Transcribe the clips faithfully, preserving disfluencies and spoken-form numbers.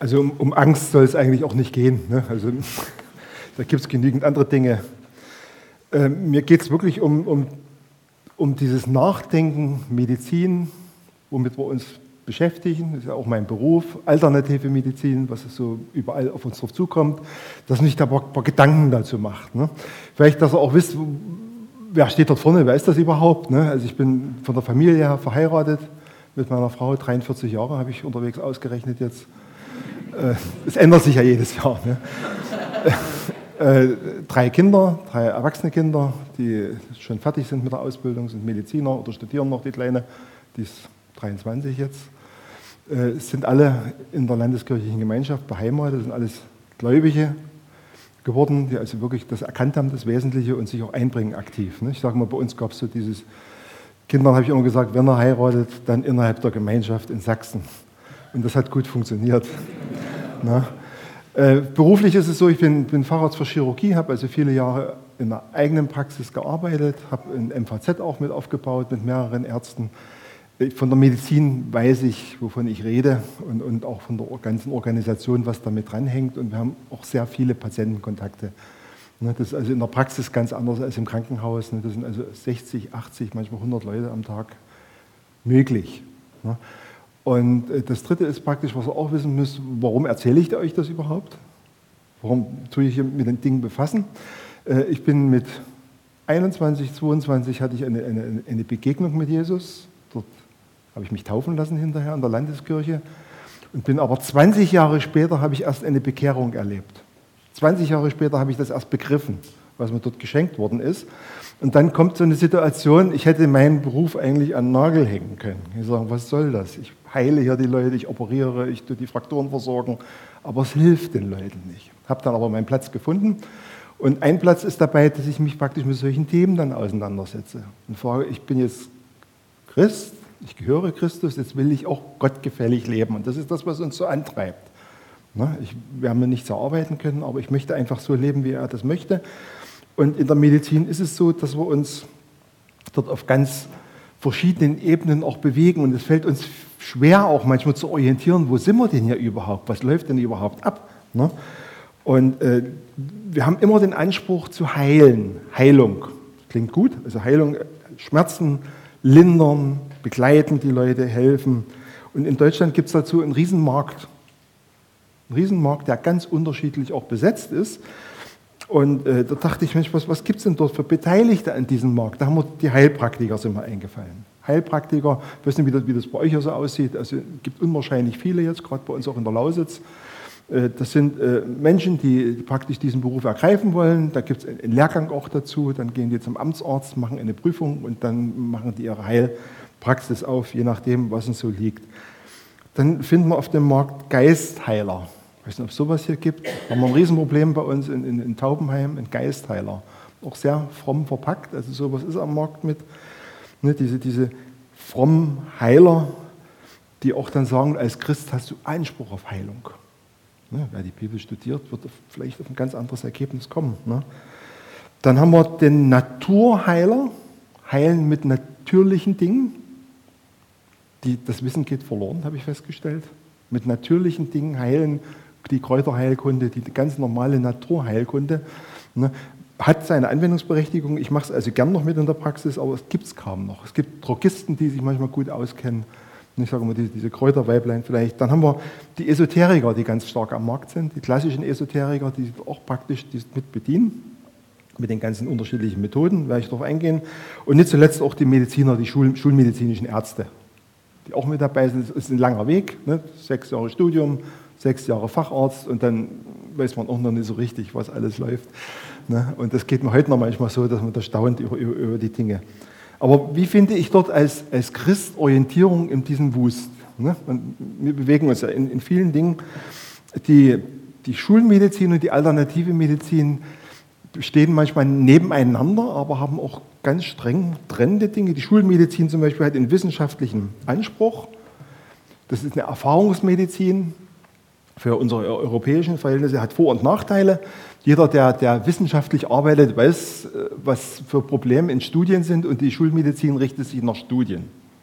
Also um, um Angst soll es eigentlich auch nicht gehen. Ne? Also da gibt es genügend andere Dinge. Äh, mir geht es wirklich um, um, um dieses Nachdenken, Medizin, womit wir uns beschäftigen. Das ist ja auch mein Beruf, alternative Medizin, was so überall auf uns drauf zukommt, dass man sich da ein paar, paar Gedanken dazu macht. Ne? Vielleicht, dass ihr auch wisst, wer steht dort vorne, wer ist das überhaupt? Ne? Also ich bin von der Familie her verheiratet mit meiner Frau, dreiundvierzig Jahre habe ich unterwegs ausgerechnet jetzt. Es ändert sich ja jedes Jahr. Ne? äh, drei Kinder, drei erwachsene Kinder, die schon fertig sind mit der Ausbildung, sind Mediziner oder studieren noch, die Kleine, die ist dreiundzwanzig jetzt. Äh, sind alle in der landeskirchlichen Gemeinschaft beheimatet, sind alles Gläubige geworden, die also wirklich das erkannt haben, das Wesentliche, und sich auch einbringen aktiv. Ne? Ich sage mal, bei uns gab es so dieses, Kindern habe ich immer gesagt, wenn er heiratet, dann innerhalb der Gemeinschaft in Sachsen. Und das hat gut funktioniert. Na, äh, beruflich ist es so, ich bin, bin Facharzt für Chirurgie, habe also viele Jahre in einer eigenen Praxis gearbeitet, habe ein M V Z auch mit aufgebaut mit mehreren Ärzten. Von der Medizin weiß ich, wovon ich rede, und, und auch von der ganzen Organisation, was damit dranhängt. Und wir haben auch sehr viele Patientenkontakte. Ne, das ist also in der Praxis ganz anders als im Krankenhaus. Ne, das sind also sechzig, achtzig, manchmal hundert Leute am Tag möglich. Ne. Und das Dritte ist praktisch, was ihr auch wissen müsst, warum erzähle ich euch das überhaupt? Warum tue ich mich mit den Dingen befassen? Ich bin mit einundzwanzig, zweiundzwanzig hatte ich eine, eine, eine Begegnung mit Jesus. Dort habe ich mich taufen lassen hinterher in der Landeskirche. Und bin aber zwanzig Jahre später habe ich erst eine Bekehrung erlebt. zwanzig Jahre später habe ich das erst begriffen, was mir dort geschenkt worden ist. Und dann kommt so eine Situation, ich hätte meinen Beruf eigentlich an den Nagel hängen können. Ich sage, was soll das? Ich heile hier die Leute, ich operiere, ich tue die Frakturen versorgen, aber es hilft den Leuten nicht. Habe dann aber meinen Platz gefunden. Und ein Platz ist dabei, dass ich mich praktisch mit solchen Themen dann auseinandersetze. Und frage, ich bin jetzt Christ, ich gehöre Christus, jetzt will ich auch gottgefällig leben. Und das ist das, was uns so antreibt. Ich, wir haben nichts erarbeiten können, aber ich möchte einfach so leben, wie er das möchte. Und in der Medizin ist es so, dass wir uns dort auf ganz verschiedenen Ebenen auch bewegen. Und es fällt uns schwer, auch manchmal zu orientieren, wo sind wir denn hier überhaupt? Was läuft denn überhaupt ab? Ne? Und äh, wir haben immer den Anspruch zu heilen. Heilung. Klingt gut. Also Heilung, Schmerzen lindern, begleiten die Leute, helfen. Und in Deutschland gibt es dazu einen Riesenmarkt. Einen Riesenmarkt, der ganz unterschiedlich auch besetzt ist. Und äh, da dachte ich, Mensch, was, was gibt es denn dort für Beteiligte an diesem Markt? Da haben wir die Heilpraktiker sind mir eingefallen. Heilpraktiker, ich weiß nicht, wie das, wie das bei euch so aussieht, also es gibt unwahrscheinlich viele jetzt, gerade bei uns auch in der Lausitz. Äh, das sind äh, Menschen, die, die praktisch diesen Beruf ergreifen wollen. Da gibt es einen Lehrgang auch dazu, dann gehen die zum Amtsarzt, machen eine Prüfung und dann machen die ihre Heilpraxis auf, je nachdem, was uns so liegt. Dann finden wir auf dem Markt Geistheiler. Ich weiß nicht, ob es sowas hier gibt. Wir haben ein Riesenproblem bei uns in, in, in Taubenheim, ein Geistheiler. Auch sehr fromm verpackt, also sowas ist am Markt mit. Ne, diese, diese frommen Heiler, die auch dann sagen, als Christ hast du Anspruch auf Heilung. Ne, wer die Bibel studiert, wird vielleicht auf ein ganz anderes Ergebnis kommen. Ne. Dann haben wir den Naturheiler, heilen mit natürlichen Dingen. Die, das Wissen geht verloren, habe ich festgestellt. Mit natürlichen Dingen heilen, die Kräuterheilkunde, die ganz normale Naturheilkunde, ne, hat seine Anwendungsberechtigung. Ich mache es also gern noch mit in der Praxis, aber es gibt es kaum noch. Es gibt Drogisten, die sich manchmal gut auskennen. Ich sage mal, diese, diese Kräuterweiblein vielleicht. Dann haben wir die Esoteriker, die ganz stark am Markt sind. Die klassischen Esoteriker, die auch praktisch die mit bedienen. Mit den ganzen unterschiedlichen Methoden, werde ich darauf eingehen. Und nicht zuletzt auch die Mediziner, die Schul, schulmedizinischen Ärzte, die auch mit dabei sind. Es ist ein langer Weg, ne? Sechs Jahre Studium, sechs Jahre Facharzt und dann weiß man auch noch nicht so richtig, was alles läuft. Ne? Und das geht mir heute noch manchmal so, dass man da staunt über, über, über die Dinge. Aber wie finde ich dort als, als Christ Orientierung in diesem Wust? Ne? Und wir bewegen uns ja in, in vielen Dingen. Die, die Schulmedizin und die alternative Medizin stehen manchmal nebeneinander, aber haben auch ganz streng trennende Dinge. Die Schulmedizin zum Beispiel hat einen wissenschaftlichen Anspruch. Das ist eine Erfahrungsmedizin für unsere europäischen Verhältnisse, hat Vor- und Nachteile. Jeder, der, der wissenschaftlich arbeitet, weiß, was für Probleme in Studien sind und die Schulmedizin richtet sich nach Studien.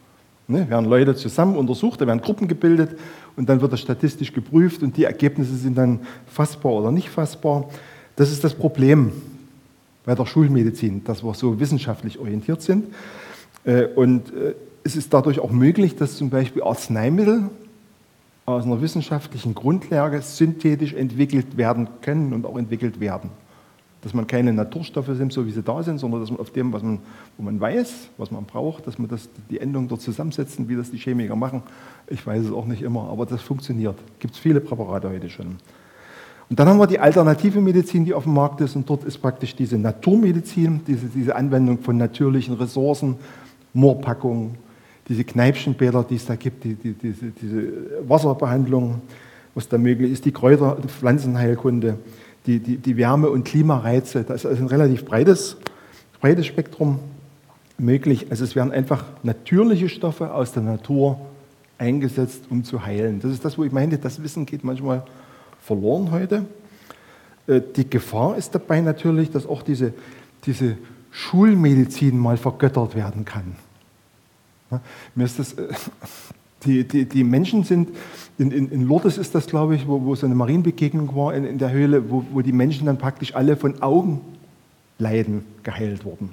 Ne, werden Leute zusammen untersucht, da werden Gruppen gebildet und dann wird das statistisch geprüft und die Ergebnisse sind dann fassbar oder nicht fassbar. Das ist das Problem bei der Schulmedizin, dass wir so wissenschaftlich orientiert sind. Und es ist dadurch auch möglich, dass zum Beispiel Arzneimittel aus einer wissenschaftlichen Grundlage synthetisch entwickelt werden können und auch entwickelt werden. Dass man keine Naturstoffe nimmt, so wie sie da sind, sondern dass man auf dem, was man, wo man weiß, was man braucht, dass man das, die Endungen dort zusammensetzen, wie das die Chemiker machen. Ich weiß es auch nicht immer, aber das funktioniert. Gibt es viele Präparate heute schon. Und dann haben wir die alternative Medizin, die auf dem Markt ist, und dort ist praktisch diese Naturmedizin, diese, diese Anwendung von natürlichen Ressourcen, Moorpackungen, diese Kneipchenbäder, die es da gibt, die, die, diese, diese Wasserbehandlung, was da möglich ist, die Kräuter, die Pflanzenheilkunde, die, die, die Wärme- und Klimareize. Das ist also ein relativ breites, breites Spektrum möglich. Also es werden einfach natürliche Stoffe aus der Natur eingesetzt, um zu heilen. Das ist das, wo ich meine, das Wissen geht manchmal verloren heute. Die Gefahr ist dabei natürlich, dass auch diese, diese Schulmedizin mal vergöttert werden kann. Mir ist das, die, die, die Menschen sind, in, in, in Lourdes ist das, glaube ich, wo, wo so eine Marienbegegnung war in, in der Höhle, wo, wo die Menschen dann praktisch alle von Augenleiden geheilt wurden.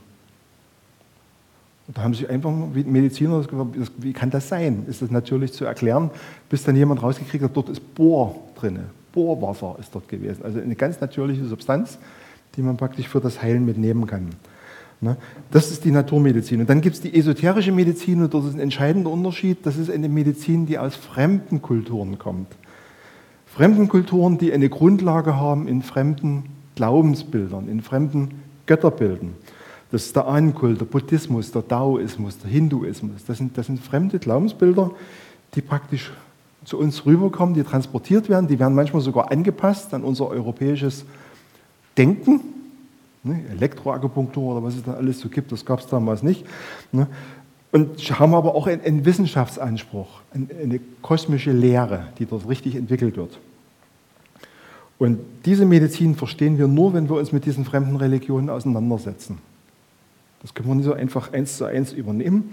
Und da haben sich einfach Mediziner gefragt, wie kann das sein? Ist das natürlich zu erklären, bis dann jemand rausgekriegt hat, dort ist Bohr drin. Bohrwasser ist dort gewesen. Also eine ganz natürliche Substanz, die man praktisch für das Heilen mitnehmen kann. Das ist die Naturmedizin. Und dann gibt es die esoterische Medizin, und das ist ein entscheidender Unterschied. Das ist eine Medizin, die aus fremden Kulturen kommt. Fremden Kulturen, die eine Grundlage haben in fremden Glaubensbildern, in fremden Götterbildern. Das ist der Ahnenkult, der Buddhismus, der Daoismus, der Hinduismus. Das sind, das sind fremde Glaubensbilder, die praktisch zu uns rüberkommen, die transportiert werden. Die werden manchmal sogar angepasst an unser europäisches Denken. Elektroakupunktur oder was es da alles so gibt, das gab es damals nicht. Und haben aber auch einen Wissenschaftsanspruch, eine kosmische Lehre, die dort richtig entwickelt wird. Und diese Medizin verstehen wir nur, wenn wir uns mit diesen fremden Religionen auseinandersetzen. Das können wir nicht so einfach eins zu eins übernehmen.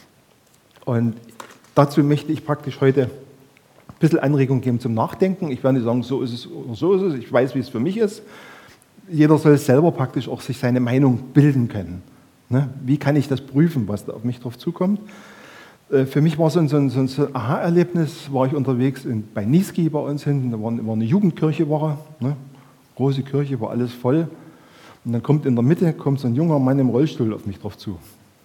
Und dazu möchte ich praktisch heute ein bisschen Anregung geben zum Nachdenken. Ich werde nicht sagen, so ist es oder so ist es. Ich weiß, wie es für mich ist. Jeder soll selber praktisch auch sich seine Meinung bilden können. Ne? Wie kann ich das prüfen, was da auf mich drauf zukommt? Äh, für mich war so ein, so ein, so ein Aha-Erlebnis, war ich unterwegs in, bei Niesky bei uns hinten, da war, war eine Jugendkirche, war, ne? Große Kirche, war alles voll. Und dann kommt in der Mitte kommt so ein junger Mann im Rollstuhl auf mich drauf zu.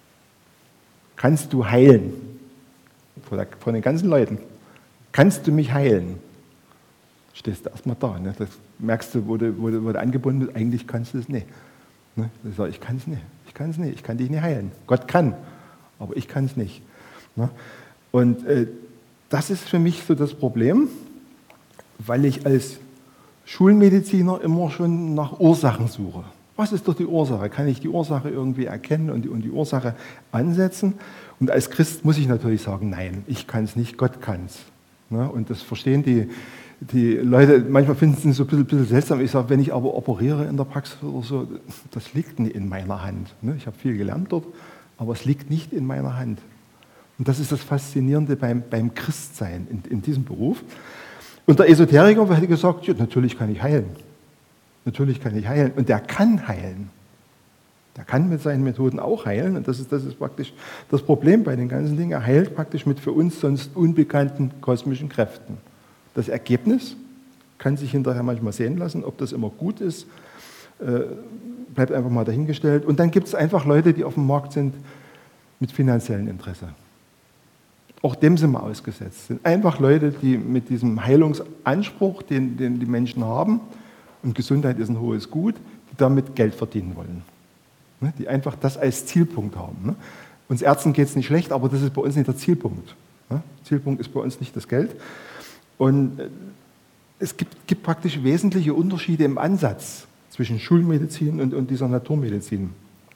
Kannst du heilen? Von, der, von den ganzen Leuten. Kannst du mich heilen? Stehst du erstmal da. Ne? Das merkst du, wo du, wo du, wo du angebunden bist, eigentlich kannst du es nicht. Ne? Ich sage, ich kann es nicht, ich kann es nicht, ich kann dich nicht heilen. Gott kann, aber ich kann es nicht. Ne? Und äh, das ist für mich so das Problem, weil ich als Schulmediziner immer schon nach Ursachen suche. Was ist doch die Ursache? Kann ich die Ursache irgendwie erkennen und die, und die Ursache ansetzen? Und als Christ muss ich natürlich sagen, nein, ich kann es nicht, Gott kann es. Ne? Und das verstehen die Die Leute, manchmal finden es so ein bisschen, bisschen seltsam. Ich sage, wenn ich aber operiere in der Praxis oder so, das liegt nicht in meiner Hand. Ich habe viel gelernt dort, aber es liegt nicht in meiner Hand. Und das ist das Faszinierende beim, beim Christsein in, in diesem Beruf. Und der Esoteriker hätte gesagt, ja, natürlich kann ich heilen. Natürlich kann ich heilen. Und der kann heilen. Der kann mit seinen Methoden auch heilen. Und das ist, das ist praktisch das Problem bei den ganzen Dingen. Er heilt praktisch mit für uns sonst unbekannten kosmischen Kräften. Das Ergebnis kann sich hinterher manchmal sehen lassen, ob das immer gut ist, äh, bleibt einfach mal dahingestellt. Und dann gibt es einfach Leute, die auf dem Markt sind mit finanziellem Interesse. Auch dem sind wir ausgesetzt. Es sind einfach Leute, die mit diesem Heilungsanspruch, den, den die Menschen haben, und Gesundheit ist ein hohes Gut, die damit Geld verdienen wollen. Ne? Die einfach das als Zielpunkt haben. Ne? Uns Ärzten geht es nicht schlecht, aber das ist bei uns nicht der Zielpunkt. Ne? Zielpunkt ist bei uns nicht das Geld. Und es gibt, gibt praktisch wesentliche Unterschiede im Ansatz zwischen Schulmedizin und, und dieser Naturmedizin.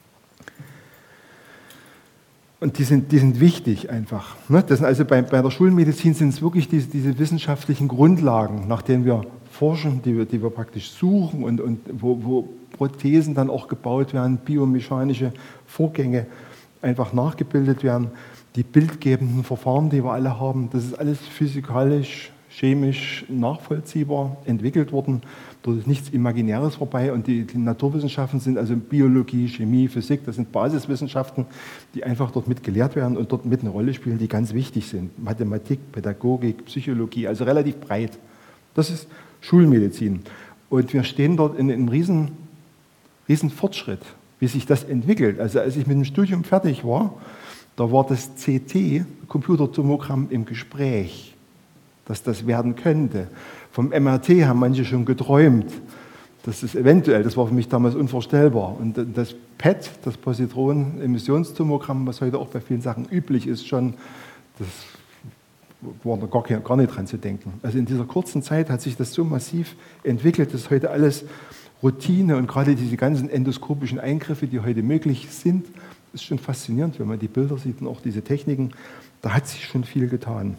Und die sind, die sind wichtig einfach. Ne? Das sind also bei, bei der Schulmedizin sind es wirklich diese, diese wissenschaftlichen Grundlagen, nach denen wir forschen, die wir, die wir praktisch suchen und, und wo, wo Prothesen dann auch gebaut werden, biomechanische Vorgänge einfach nachgebildet werden. die bildgebenden Verfahren, die wir alle haben, das ist alles physikalisch, chemisch nachvollziehbar entwickelt worden. Dort ist nichts Imaginäres vorbei und die, die Naturwissenschaften sind also Biologie, Chemie, Physik, das sind Basiswissenschaften, die einfach dort mit gelehrt werden und dort mit eine Rolle spielen, die ganz wichtig sind. Mathematik, Pädagogik, Psychologie, also relativ breit. Das ist Schulmedizin. Und wir stehen dort in einem riesen, riesen Fortschritt, wie sich das entwickelt. Also als ich mit dem Studium fertig war, da war das C T, Computertomogramm, im Gespräch, dass das werden könnte. Vom M R T haben manche schon geträumt. Das ist eventuell, das war für mich damals unvorstellbar. Und das P E T, das Positronen-Emissionstomogramm, was heute auch bei vielen Sachen üblich ist, schon, das war da gar, gar nicht dran zu denken. Also in dieser kurzen Zeit hat sich das so massiv entwickelt, dass heute alles Routine und gerade diese ganzen endoskopischen Eingriffe, die heute möglich sind, ist schon faszinierend, wenn man die Bilder sieht und auch diese Techniken, da hat sich schon viel getan.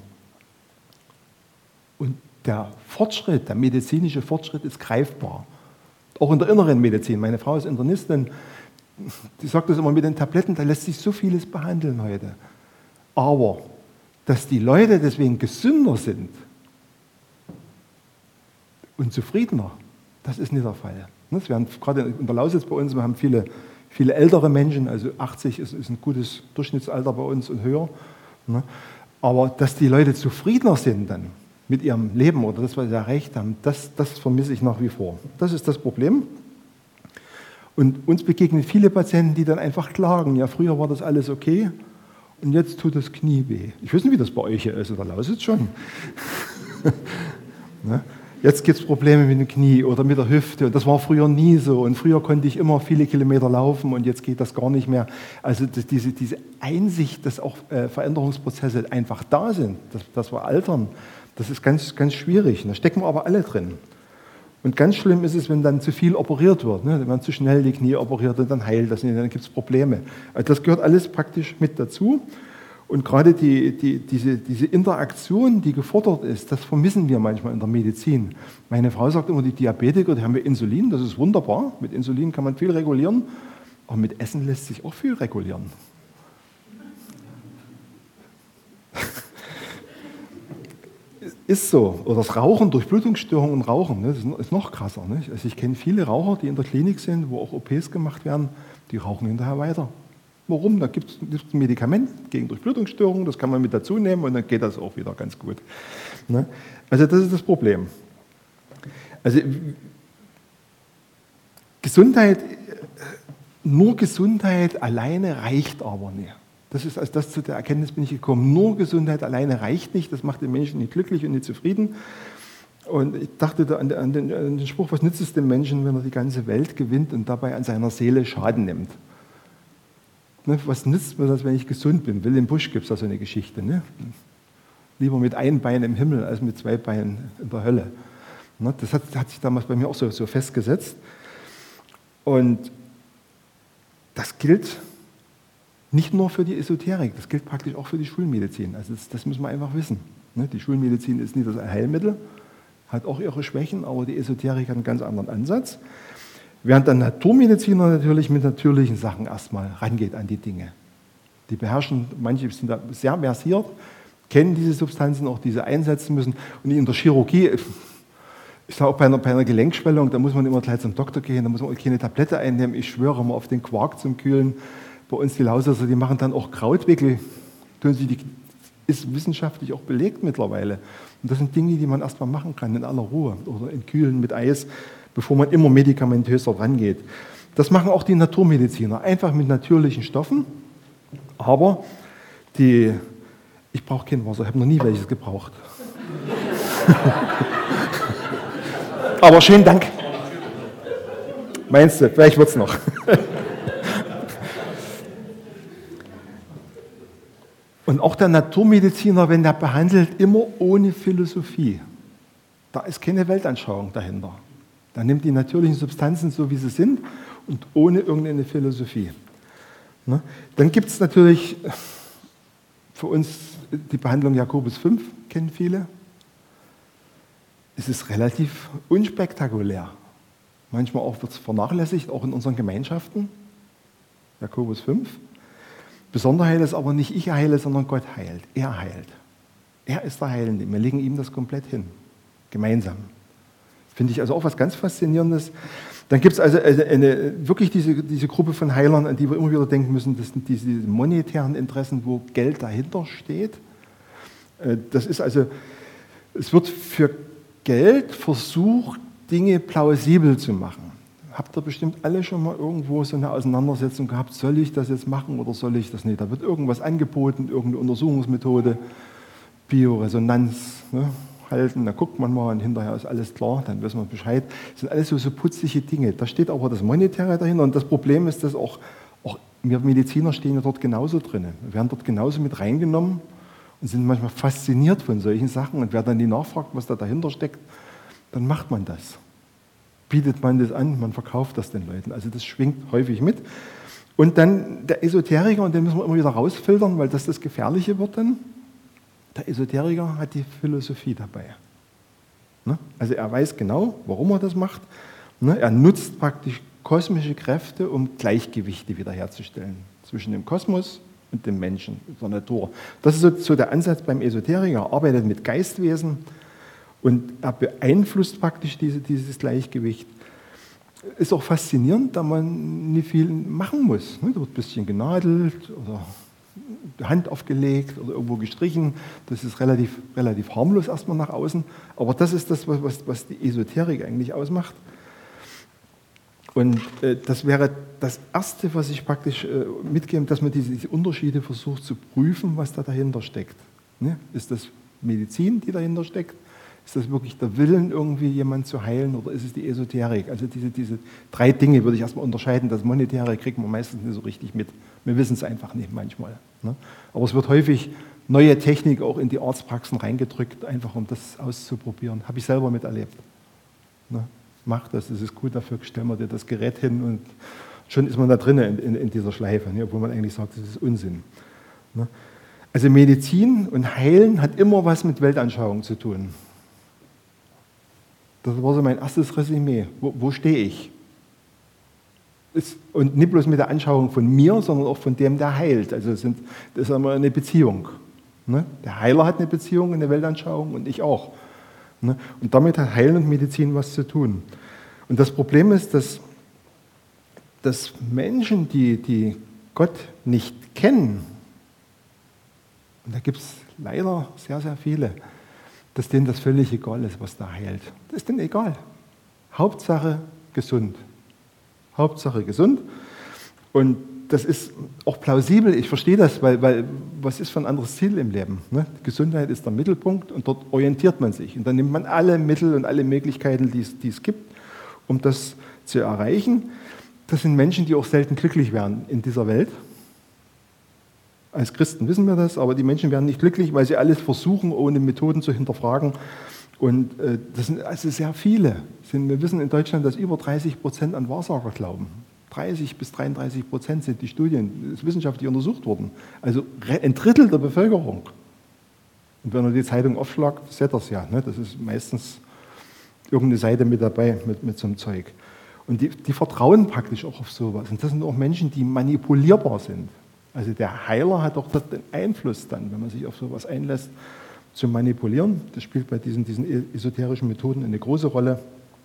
Und der Fortschritt, der medizinische Fortschritt ist greifbar. Auch in der inneren Medizin. Meine Frau ist Internistin, die sagt das immer mit den Tabletten, da lässt sich so vieles behandeln heute. Aber, dass die Leute deswegen gesünder sind und zufriedener, das ist nicht der Fall. Wir haben gerade in der Lausitz bei uns, wir haben viele, viele ältere Menschen, also achtzig ist, ist ein gutes Durchschnittsalter bei uns und höher. Aber dass die Leute zufriedener sind dann mit ihrem Leben oder das, was sie erreicht haben, das, das vermisse ich nach wie vor. Das ist das Problem. Und uns begegnen viele Patienten, die dann einfach klagen, ja, früher war das alles okay und jetzt tut das Knie weh. Ich weiß nicht, wie das bei euch hier ist, oder Lausitz schon. Ne? Jetzt gibt es Probleme mit dem Knie oder mit der Hüfte und das war früher nie so und früher konnte ich immer viele Kilometer laufen und jetzt geht das gar nicht mehr. Also das, diese, diese Einsicht, dass auch äh, Veränderungsprozesse einfach da sind, dass, dass wir altern, das ist ganz, ganz schwierig. Da stecken wir aber alle drin. Und ganz schlimm ist es, wenn dann zu viel operiert wird, ne? Wenn man zu schnell die Knie operiert und dann heilt das nicht, dann gibt es Probleme. Also das gehört alles praktisch mit dazu. Und gerade die, die, diese, diese Interaktion, die gefordert ist, das vermissen wir manchmal in der Medizin. Meine Frau sagt immer, die Diabetiker, die haben ja Insulin, das ist wunderbar. Mit Insulin kann man viel regulieren, aber mit Essen lässt sich auch viel regulieren. Ist so. Oder das Rauchen, Durchblutungsstörungen und Rauchen, ne, das ist noch krasser. Nicht? Also ich kenne viele Raucher, die in der Klinik sind, wo auch O Ps gemacht werden, die rauchen hinterher weiter. Warum? Da gibt es ein Medikament gegen Durchblutungsstörungen, das kann man mit dazu nehmen und dann geht das auch wieder ganz gut. Ne? Also das ist das Problem. Also Gesundheit, nur Gesundheit alleine reicht aber nicht. Das ist, als das zu der Erkenntnis bin ich gekommen, nur Gesundheit alleine reicht nicht, das macht den Menschen nicht glücklich und nicht zufrieden. Und ich dachte da an den, an den, an den Spruch, was nützt es dem Menschen, wenn er die ganze Welt gewinnt und dabei an seiner Seele Schaden nimmt? Ne, was nützt mir das, wenn ich gesund bin? Wilhelm Busch gibt es da so eine Geschichte. Ne? Lieber mit einem Bein im Himmel als mit zwei Beinen in der Hölle. Ne, das hat, hat sich damals bei mir auch so, so festgesetzt. Und das gilt nicht nur für die Esoterik, das gilt praktisch auch für die Schulmedizin. Also das, das müssen wir einfach wissen. Ne? Die Schulmedizin ist nicht das Heilmittel, hat auch ihre Schwächen, aber die Esoterik hat einen ganz anderen Ansatz. Während der Naturmediziner natürlich mit natürlichen Sachen erstmal rangeht an die Dinge. Die beherrschen, manche sind da sehr versiert, kennen diese Substanzen, auch diese einsetzen müssen. Und in der Chirurgie, ich sage auch bei einer, bei einer Gelenkschwellung, da muss man immer gleich zum Doktor gehen, da muss man keine Tablette einnehmen. Ich schwöre mal auf den Quark zum Kühlen. Bei uns die Lausitzer, die machen dann auch Krautwickel. Tun sie die, ist wissenschaftlich auch belegt mittlerweile. Und das sind Dinge, die man erstmal machen kann in aller Ruhe oder in Kühlen mit Eis, bevor man immer medikamentöser rangeht. Das machen auch die Naturmediziner, einfach mit natürlichen Stoffen. Aber die, ich brauche kein Wasser, ich habe noch nie welches gebraucht. Aber schönen Dank. Meinst du, vielleicht wird es noch. Und auch der Naturmediziner, wenn der behandelt, immer ohne Philosophie. Da ist keine Weltanschauung dahinter. Da nimmt die natürlichen Substanzen so, wie sie sind und ohne irgendeine Philosophie. Ne? Dann gibt es natürlich für uns die Behandlung Jakobus fünf, kennen viele. Es ist relativ unspektakulär. Manchmal auch wird es vernachlässigt, auch in unseren Gemeinschaften. Jakobus fünf. Besonderheit ist aber nicht ich heile, sondern Gott heilt. Er heilt. Er ist der Heilende. Wir legen ihm das komplett hin. Gemeinsam. Das finde ich also auch was ganz Faszinierendes. Dann gibt es also eine, eine, wirklich diese, diese Gruppe von Heilern, an die wir immer wieder denken müssen, das sind diese monetären Interessen, wo Geld dahinter steht. Das ist also, es wird für Geld versucht, Dinge plausibel zu machen. Habt ihr bestimmt alle schon mal irgendwo so eine Auseinandersetzung gehabt, soll ich das jetzt machen oder soll ich das nicht? Da wird irgendwas angeboten, irgendeine Untersuchungsmethode, Bioresonanz, ne, halten, da guckt man mal und hinterher ist alles klar, dann wissen wir Bescheid. Das sind alles so, so putzige Dinge. Da steht aber das Monetäre dahinter und das Problem ist, dass auch, auch wir Mediziner stehen ja dort genauso drin. Wir werden dort genauso mit reingenommen und sind manchmal fasziniert von solchen Sachen und wer dann die nachfragt, was da dahinter steckt, dann macht man das. Bietet man das an, man verkauft das den Leuten. Also das schwingt häufig mit. Und dann der Esoteriker, und den müssen wir immer wieder rausfiltern, weil das das Gefährliche wird dann. Der Esoteriker hat die Philosophie dabei. Ne? Also er weiß genau, warum er das macht. Ne? Er nutzt praktisch kosmische Kräfte, um Gleichgewichte wiederherzustellen zwischen dem Kosmos und dem Menschen, der Natur. Das ist so, so der Ansatz beim Esoteriker. Er arbeitet mit Geistwesen und er beeinflusst praktisch diese, dieses Gleichgewicht. Ist auch faszinierend, da man nicht viel machen muss. Da wird ein bisschen genadelt oder Hand aufgelegt oder irgendwo gestrichen. Das ist relativ, relativ harmlos erstmal nach außen. Aber das ist das, was, was die Esoterik eigentlich ausmacht. Und äh, das wäre das Erste, was ich praktisch äh, mitgebe, dass man diese, diese Unterschiede versucht zu prüfen, was da dahinter steckt. Ne? Ist das Medizin, die dahinter steckt? Ist das wirklich der Willen, irgendwie jemanden zu heilen, oder ist es die Esoterik? Also diese, diese drei Dinge würde ich erstmal unterscheiden. Das Monetäre kriegt man meistens nicht so richtig mit. Wir wissen es einfach nicht manchmal. Ne? Aber es wird häufig neue Technik auch in die Arztpraxen reingedrückt, einfach um das auszuprobieren. Habe ich selber miterlebt. Ne? Mach das, das ist gut, dafür stellen wir dir das Gerät hin und schon ist man da drin in, in, in dieser Schleife, ne? Obwohl man eigentlich sagt, das ist Unsinn. Ne? Also Medizin und Heilen hat immer was mit Weltanschauung zu tun. Das war so mein erstes Resümee. Wo, wo stehe ich? Ist, und nicht bloß mit der Anschauung von mir, sondern auch von dem, der heilt. Also sind, das ist immer eine Beziehung. Ne? Der Heiler hat eine Beziehung, eine Weltanschauung und ich auch. Ne? Und damit hat Heilen und Medizin was zu tun. Und das Problem ist, dass, dass Menschen, die, die Gott nicht kennen, und da gibt es leider sehr, sehr viele, dass denen das völlig egal ist, was da heilt. Das ist denen egal. Hauptsache gesund. Hauptsache gesund. Und das ist auch plausibel, ich verstehe das, weil, weil was ist für ein anderes Ziel im Leben? Ne? Gesundheit ist der Mittelpunkt und dort orientiert man sich. Und dann nimmt man alle Mittel und alle Möglichkeiten, die es, die es gibt, um das zu erreichen. Das sind Menschen, die auch selten glücklich werden in dieser Welt. Als Christen wissen wir das, aber die Menschen werden nicht glücklich, weil sie alles versuchen, ohne Methoden zu hinterfragen. Und äh, das sind also sehr viele. Wir wissen in Deutschland, dass über dreißig Prozent an Wahrsager glauben. dreißig bis dreiunddreißig Prozent sind die Studien, das ist wissenschaftlich untersucht worden. Also ein Drittel der Bevölkerung. Und wenn man die Zeitung aufschlagt, seht ihr das ja. Ne? Das ist meistens irgendeine Seite mit dabei, mit, mit so einem Zeug. Und die, die vertrauen praktisch auch auf sowas. Und das sind auch Menschen, die manipulierbar sind. Also der Heiler hat auch den Einfluss dann, wenn man sich auf sowas einlässt, zu manipulieren. Das spielt bei diesen, diesen esoterischen Methoden eine große Rolle.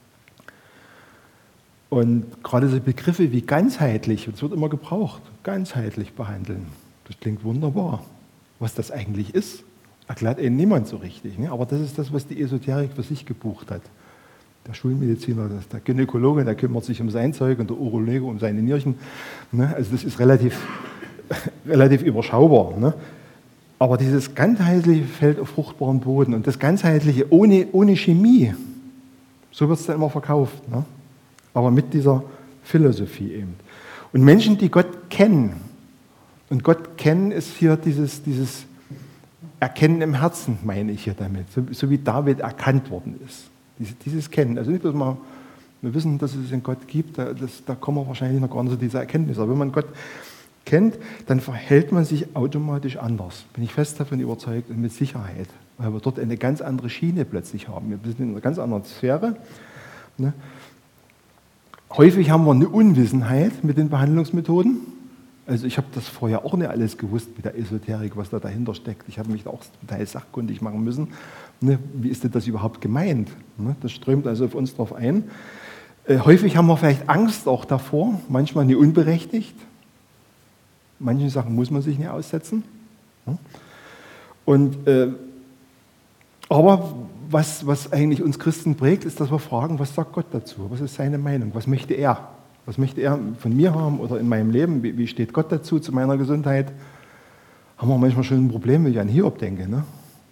Und gerade so Begriffe wie ganzheitlich, das wird immer gebraucht, ganzheitlich behandeln. Das klingt wunderbar. Was das eigentlich ist, erklärt ihnen niemand so richtig. Ne? Aber das ist das, was die Esoterik für sich gebucht hat. Der Schulmediziner, der Gynäkologe, der kümmert sich um sein Zeug und der Urologe um seine Nierchen. Ne? Also das ist relativ, relativ überschaubar. Ne? Aber dieses Ganzheitliche fällt auf fruchtbaren Boden. Und das Ganzheitliche ohne, ohne Chemie, so wird es dann immer verkauft. Ne? Aber mit dieser Philosophie eben. Und Menschen, die Gott kennen, und Gott kennen ist hier dieses, dieses Erkennen im Herzen, meine ich hier damit, so, so wie David erkannt worden ist. Dieses, dieses Kennen, also nicht bloß mal, wir wissen, dass es einen Gott gibt, da, das, da kommen wir wahrscheinlich noch gar nicht zu dieser Erkenntnis, aber wenn man Gott kennt, dann verhält man sich automatisch anders, bin ich fest davon überzeugt und mit Sicherheit, weil wir dort eine ganz andere Schiene plötzlich haben, wir sind in einer ganz anderen Sphäre, ne? Häufig haben wir eine Unwissenheit mit den Behandlungsmethoden. Also ich habe das vorher auch nicht alles gewusst mit der Esoterik, was da dahinter steckt. Ich habe mich da auch zum Teil sachkundig machen müssen. Ne, wie ist denn das überhaupt gemeint? Ne, das strömt also auf uns drauf ein. Äh, häufig haben wir vielleicht Angst auch davor, manchmal nicht unberechtigt. Manche Sachen muss man sich nicht aussetzen. Ne? Und, äh, aber was, was eigentlich uns Christen prägt, ist, dass wir fragen, was sagt Gott dazu? Was ist seine Meinung? Was möchte er? Was möchte er von mir haben oder in meinem Leben? Wie, wie steht Gott dazu, zu meiner Gesundheit? Haben wir manchmal schon ein Problem, wenn ich an Hiob denke. Ne?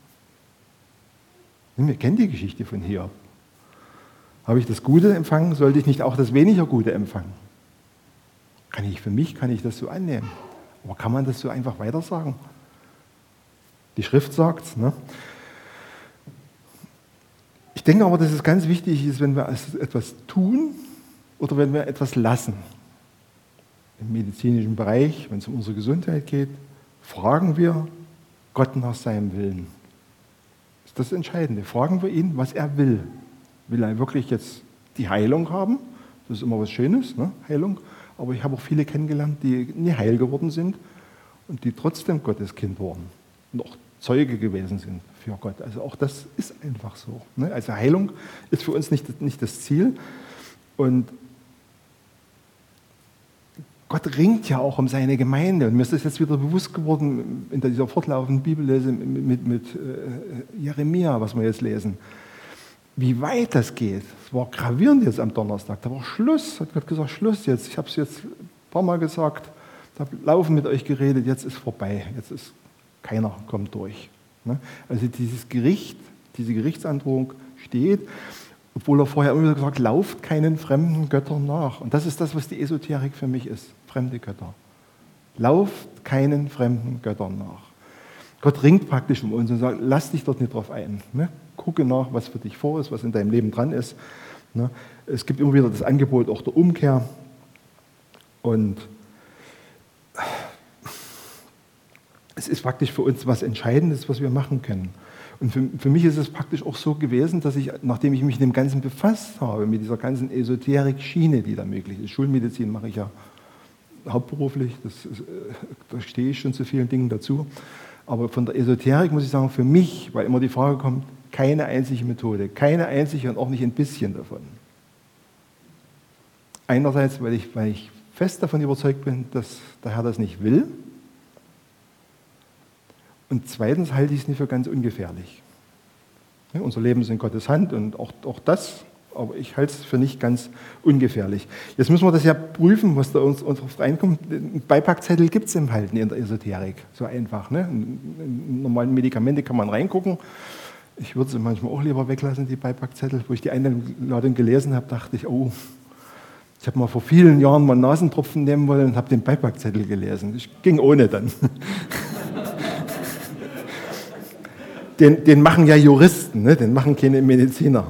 Wir kennen die Geschichte von Hiob. Habe ich das Gute empfangen, sollte ich nicht auch das weniger Gute empfangen? Kann ich für mich, kann ich das so annehmen? Aber kann man das so einfach weitersagen? Die Schrift sagt es. Ne? Ich denke aber, dass es ganz wichtig ist, wenn wir etwas tun, oder wenn wir etwas lassen. Im medizinischen Bereich, wenn es um unsere Gesundheit geht, fragen wir Gott nach seinem Willen. Das ist das Entscheidende. Fragen wir ihn, was er will. Will er wirklich jetzt die Heilung haben? Das ist immer was Schönes, ne? Heilung. Aber ich habe auch viele kennengelernt, die nie heil geworden sind und die trotzdem Gottes Kind wurden und auch Zeuge gewesen sind für Gott. Also auch das ist einfach so. Ne? Also Heilung ist für uns nicht, nicht das Ziel. Und Gott ringt ja auch um seine Gemeinde. Und mir ist das jetzt wieder bewusst geworden in dieser fortlaufenden Bibellese mit, mit, mit äh, Jeremia, was wir jetzt lesen. Wie weit das geht. Es war gravierend jetzt am Donnerstag. Da war Schluss. Hat Gott gesagt, Schluss jetzt. Ich habe es jetzt ein paar Mal gesagt. Ich habe laufen mit euch geredet. Jetzt ist vorbei. Jetzt ist keiner kommt durch. Ne? Also dieses Gericht, diese Gerichtsandrohung steht. Obwohl er vorher immer wieder gesagt hat, lauft keinen fremden Göttern nach. Und das ist das, was die Esoterik für mich ist, fremde Götter. Lauft keinen fremden Göttern nach. Gott ringt praktisch um uns und sagt, lass dich dort nicht drauf ein. Ne? Gucke nach, was für dich vor ist, was in deinem Leben dran ist. Ne? Es gibt immer wieder das Angebot auch der Umkehr. Und es ist praktisch für uns was Entscheidendes, was wir machen können. Und für, für mich ist es praktisch auch so gewesen, dass ich, nachdem ich mich mit dem Ganzen befasst habe, mit dieser ganzen Esoterik-Schiene, die da möglich ist, Schulmedizin mache ich ja hauptberuflich, das ist, da stehe ich schon zu vielen Dingen dazu, aber von der Esoterik muss ich sagen, für mich, weil immer die Frage kommt, keine einzige Methode, keine einzige und auch nicht ein bisschen davon. Einerseits, weil ich, weil ich fest davon überzeugt bin, dass der Herr das nicht will. Und zweitens halte ich es nicht für ganz ungefährlich. Ja, unser Leben ist in Gottes Hand und auch, auch das, aber ich halte es für nicht ganz ungefährlich. Jetzt müssen wir das ja prüfen, was da uns, uns reinkommt. Ein Beipackzettel gibt es im halt in der Esoterik, so einfach. Ne? In normalen Medikamente kann man reingucken. Ich würde sie manchmal auch lieber weglassen, die Beipackzettel. Wo ich die Einladung gelesen habe, dachte ich, oh, ich habe mal vor vielen Jahren mal einen Nasentropfen nehmen wollen und habe den Beipackzettel gelesen. Das ging ohne dann. Den, den machen ja Juristen, ne? Den machen keine Mediziner.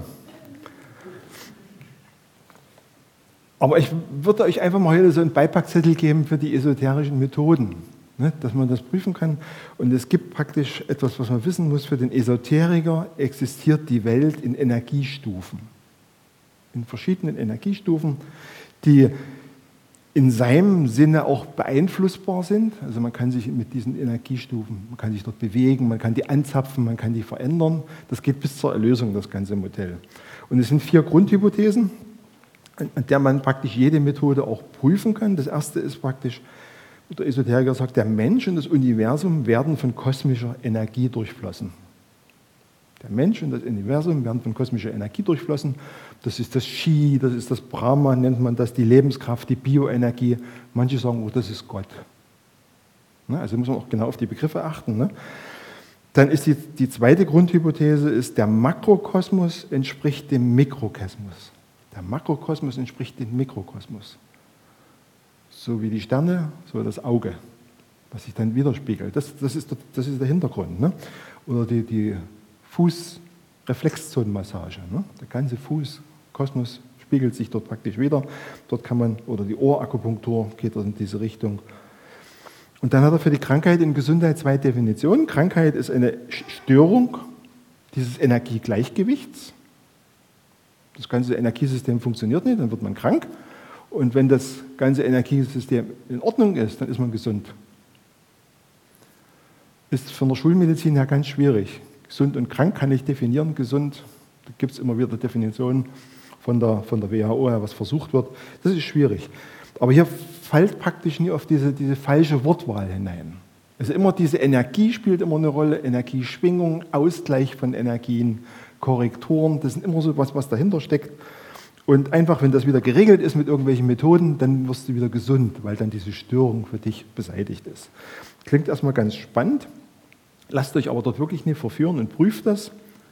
Aber ich würde euch einfach mal heute so einen Beipackzettel geben für die esoterischen Methoden, ne? Dass man das prüfen kann. Und es gibt praktisch etwas, was man wissen muss. Für den Esoteriker existiert die Welt in Energiestufen. In verschiedenen Energiestufen, die in seinem Sinne auch beeinflussbar sind. Also man kann sich mit diesen Energiestufen, man kann sich dort bewegen, man kann die anzapfen, man kann die verändern. Das geht bis zur Erlösung, das ganze Modell. Und es sind vier Grundhypothesen, an der man praktisch jede Methode auch prüfen kann. Das erste ist praktisch, der Esoteriker sagt, der Mensch und das Universum werden von kosmischer Energie durchflossen. Der Mensch und das Universum werden von kosmischer Energie durchflossen. Das ist das Chi, das ist das Brahman, nennt man das, die Lebenskraft, die Bioenergie. Manche sagen, oh, das ist Gott. Also muss man auch genau auf die Begriffe achten. Ne? Dann ist die, die zweite Grundhypothese, ist, der Makrokosmos entspricht dem Mikrokosmos. Der Makrokosmos entspricht dem Mikrokosmos. So wie die Sterne, so das Auge, was sich dann widerspiegelt. Das, das, ist, der, das ist der Hintergrund. Ne? Oder die, die Fußreflexzonenmassage. Ne? Der ganze Fußkosmos spiegelt sich dort praktisch wieder. Dort kann man, oder die Ohrakupunktur geht in diese Richtung. Und dann hat er für die Krankheit und Gesundheit zwei Definitionen. Krankheit ist eine Störung dieses Energiegleichgewichts. Das ganze Energiesystem funktioniert nicht, dann wird man krank. Und wenn das ganze Energiesystem in Ordnung ist, dann ist man gesund. Ist von der Schulmedizin her ganz schwierig. Gesund und krank kann ich definieren. Gesund, da gibt es immer wieder Definitionen von der, von der W H O her, was versucht wird. Das ist schwierig. Aber hier fällt praktisch nie auf diese, diese falsche Wortwahl hinein. Also immer diese Energie spielt immer eine Rolle, Energieschwingung, Ausgleich von Energien, Korrekturen, das sind immer so was, was dahinter steckt. Und einfach, wenn das wieder geregelt ist mit irgendwelchen Methoden, dann wirst du wieder gesund, weil dann diese Störung für dich beseitigt ist. Klingt erstmal ganz spannend, lasst euch aber dort wirklich nicht verführen und prüft das.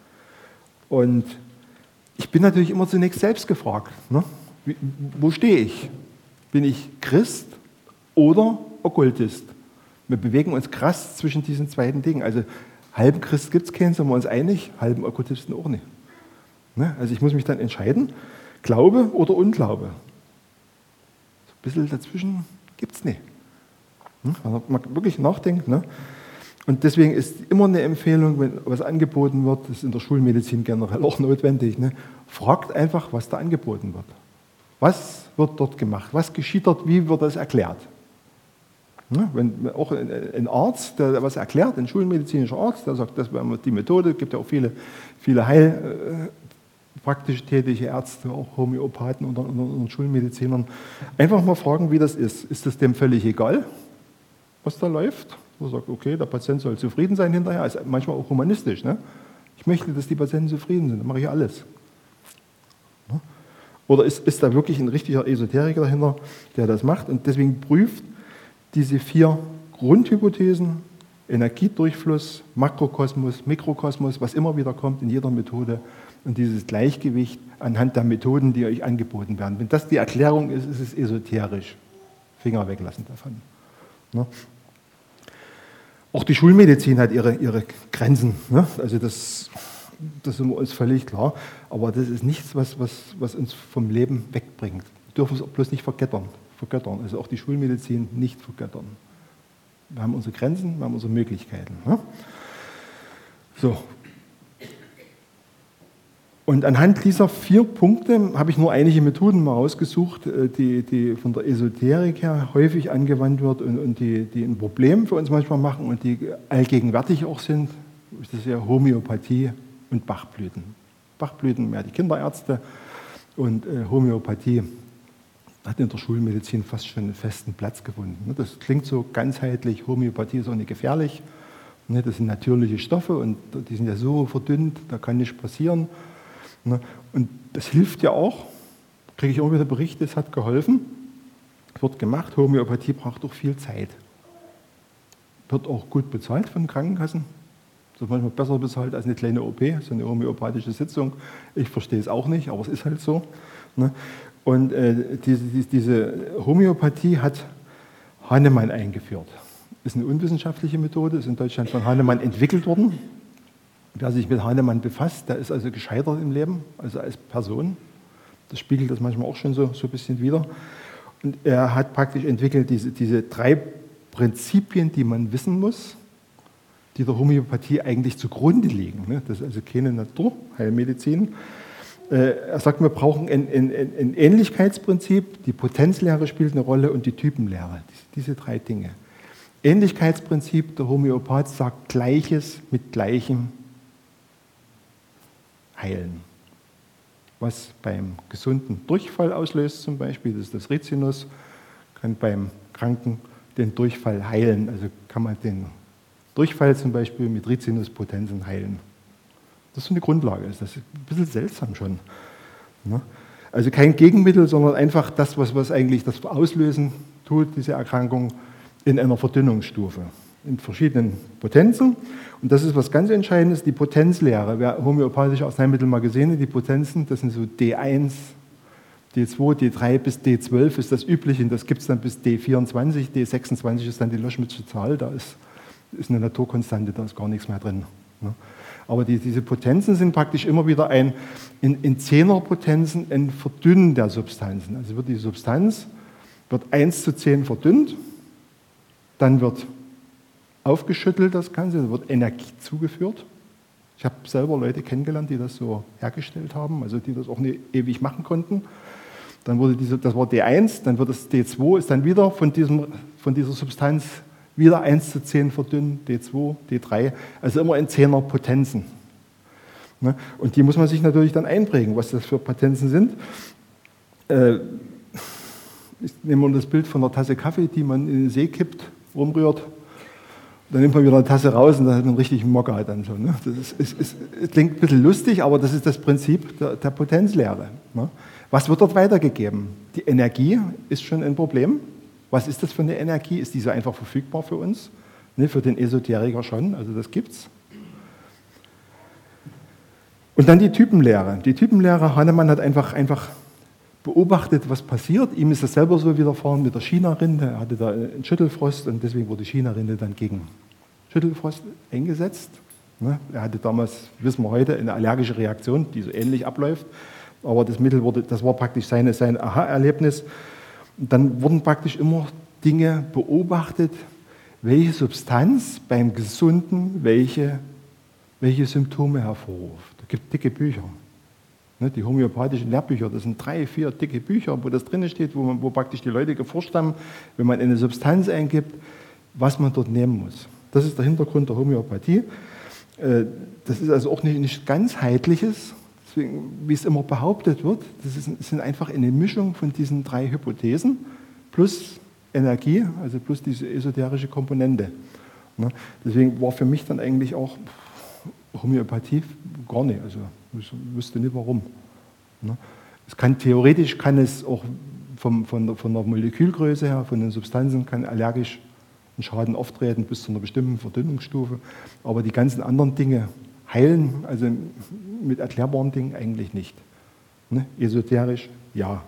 Und ich bin natürlich immer zunächst selbst gefragt, ne? Wie, wo stehe ich? Bin ich Christ oder Okkultist? Wir bewegen uns krass zwischen diesen beiden Dingen. Also halben Christ gibt es keinen, sind wir uns einig, halben Okkultisten auch nicht. Ne? Also ich muss mich dann entscheiden, Glaube oder Unglaube. So ein bisschen dazwischen gibt es nicht. Ne? Wenn man wirklich nachdenkt. Ne? Und deswegen ist immer eine Empfehlung, wenn was angeboten wird, das ist in der Schulmedizin generell auch notwendig, ne? Fragt einfach, was da angeboten wird. Was wird dort gemacht? Was geschieht dort? Wie wird das erklärt? Ne? Wenn auch ein Arzt, der was erklärt, ein schulmedizinischer Arzt, der sagt, das wäre die Methode, es gibt ja auch viele, viele Heil, äh, praktisch tätige Ärzte, auch Homöopathen unter, unter, unter Schulmedizinern. Einfach mal fragen, wie das ist. Ist es dem völlig egal, was da läuft? Er sagt, okay, der Patient soll zufrieden sein hinterher, ist manchmal auch humanistisch. Ne? Ich möchte, dass die Patienten zufrieden sind, dann mache ich alles. Ne? Oder ist, ist da wirklich ein richtiger Esoteriker dahinter, der das macht und deswegen prüft diese vier Grundhypothesen, Energiedurchfluss, Makrokosmos, Mikrokosmos, was immer wieder kommt in jeder Methode und dieses Gleichgewicht anhand der Methoden, die euch angeboten werden. Wenn das die Erklärung ist, ist es esoterisch. Finger weglassen davon. Ne? Auch die Schulmedizin hat ihre, ihre Grenzen. Ne? Also das, das ist uns völlig klar. Aber das ist nichts, was, was, was uns vom Leben wegbringt. Wir dürfen es bloß nicht vergöttern. vergöttern. Also auch die Schulmedizin nicht vergöttern. Wir haben unsere Grenzen, wir haben unsere Möglichkeiten. Ne? So. Und anhand dieser vier Punkte habe ich nur einige Methoden mal rausgesucht, die, die von der Esoterik her häufig angewandt wird und, und die, die ein Problem für uns manchmal machen und die allgegenwärtig auch sind. Das ist ja Homöopathie und Bachblüten. Bachblüten mehr die Kinderärzte und äh, Homöopathie hat in der Schulmedizin fast schon einen festen Platz gefunden. Das klingt so ganzheitlich, Homöopathie ist auch nicht gefährlich. Das sind natürliche Stoffe und die sind ja so verdünnt, da kann nichts passieren. Und das hilft ja auch, kriege ich auch wieder Berichte, es hat geholfen, es wird gemacht, Homöopathie braucht auch viel Zeit. Wird auch gut bezahlt von Krankenkassen, das ist manchmal besser bezahlt als eine kleine O P, so eine homöopathische Sitzung. Ich verstehe es auch nicht, aber es ist halt so. Und äh, diese, diese Homöopathie hat Hahnemann eingeführt. Ist eine unwissenschaftliche Methode, ist in Deutschland von Hahnemann entwickelt worden. Wer sich mit Hahnemann befasst, der ist also gescheitert im Leben, also als Person. Das spiegelt das manchmal auch schon so, so ein bisschen wider. Und er hat praktisch entwickelt diese, diese drei Prinzipien, die man wissen muss, die der Homöopathie eigentlich zugrunde liegen. Das ist also keine Naturheilmedizin. Er sagt, wir brauchen ein, ein, ein Ähnlichkeitsprinzip, die Potenzlehre spielt eine Rolle und die Typenlehre. Diese drei Dinge. Ähnlichkeitsprinzip, der Homöopath sagt Gleiches mit Gleichem heilen. Was beim Gesunden Durchfall auslöst zum Beispiel, das ist das Rizinus, kann beim Kranken den Durchfall heilen. Also kann man den Durchfall zum Beispiel mit Rizinuspotenzen heilen. Das ist so eine Grundlage, das ist ein bisschen seltsam schon. Also kein Gegenmittel, sondern einfach das, was, was eigentlich das Auslösen tut, diese Erkrankung, in einer Verdünnungsstufe, in verschiedenen Potenzen. Und das ist was ganz Entscheidendes, die Potenzlehre. Wer homöopathische Arzneimittel mal gesehen hat, die Potenzen, das sind so D eins, D zwei, D drei bis D zwölf ist das übliche, und das gibt es dann bis D vierundzwanzig, D sechsundzwanzig ist dann die Loschmidtsche Zahl, da ist, ist eine Naturkonstante, da ist gar nichts mehr drin. Ne? Aber die, diese Potenzen sind praktisch immer wieder ein, in, in Zehnerpotenzen ein Verdünnen der Substanzen. Also wird die Substanz wird eins zu zehn verdünnt, dann wird aufgeschüttelt das Ganze, dann wird Energie zugeführt. Ich habe selber Leute kennengelernt, die das so hergestellt haben, also die das auch nicht ewig machen konnten. dann wurde diese, das war D eins, dann wird das D zwei, ist dann wieder von, diesem, von dieser Substanz wieder eins zu zehn verdünnt, D zwei, D drei, also immer in zehner Potenzen. Ne? Und die muss man sich natürlich dann einprägen, was das für Potenzen sind. Äh, ich nehme mal das Bild von einer Tasse Kaffee, die man in den See kippt, rumrührt. Dann nimmt man wieder eine Tasse raus und dann hat man einen richtigen Mokka dann schon. Ne? Das ist, ist, ist, ist, klingt ein bisschen lustig, aber das ist das Prinzip der, der Potenzlehre. Ne? Was wird dort weitergegeben? Die Energie ist schon ein Problem. Was ist das für eine Energie? Ist diese einfach verfügbar für uns? Ne, für den Esoteriker schon, also das gibt's. Und dann die Typenlehre. Die Typenlehre, Hahnemann hat einfach, einfach beobachtet, was passiert. Ihm ist das selber so widerfahren mit der China-Rinde. Er hatte da einen Schüttelfrost und deswegen wurde die China-Rinde dann gegen Schüttelfrost eingesetzt. Ne? Er hatte damals, wissen wir heute, eine allergische Reaktion, die so ähnlich abläuft. Aber das Mittel wurde, das war praktisch seine, sein Aha-Erlebnis. Und dann wurden praktisch immer Dinge beobachtet, welche Substanz beim Gesunden welche, welche Symptome hervorruft. Es gibt dicke Bücher. Ne? Die homöopathischen Lehrbücher, das sind drei, vier dicke Bücher, wo das drin steht, wo, man, wo praktisch die Leute geforscht haben, wenn man eine Substanz eingibt, was man dort nehmen muss. Das ist der Hintergrund der Homöopathie. Das ist also auch nicht, nicht ganzheitliches, deswegen, wie es immer behauptet wird. Das ist, sind einfach eine Mischung von diesen drei Hypothesen plus Energie, also plus diese esoterische Komponente. Deswegen war für mich dann eigentlich auch Homöopathie gar nicht. Also ich wüsste nicht warum. Es kann, theoretisch kann es auch vom, von, der, von der Molekülgröße her, von den Substanzen, kann allergisch einen Schaden auftreten bis zu einer bestimmten Verdünnungsstufe. Aber die ganzen anderen Dinge heilen, also mit erklärbaren Dingen eigentlich nicht. Ne? Esoterisch, ja.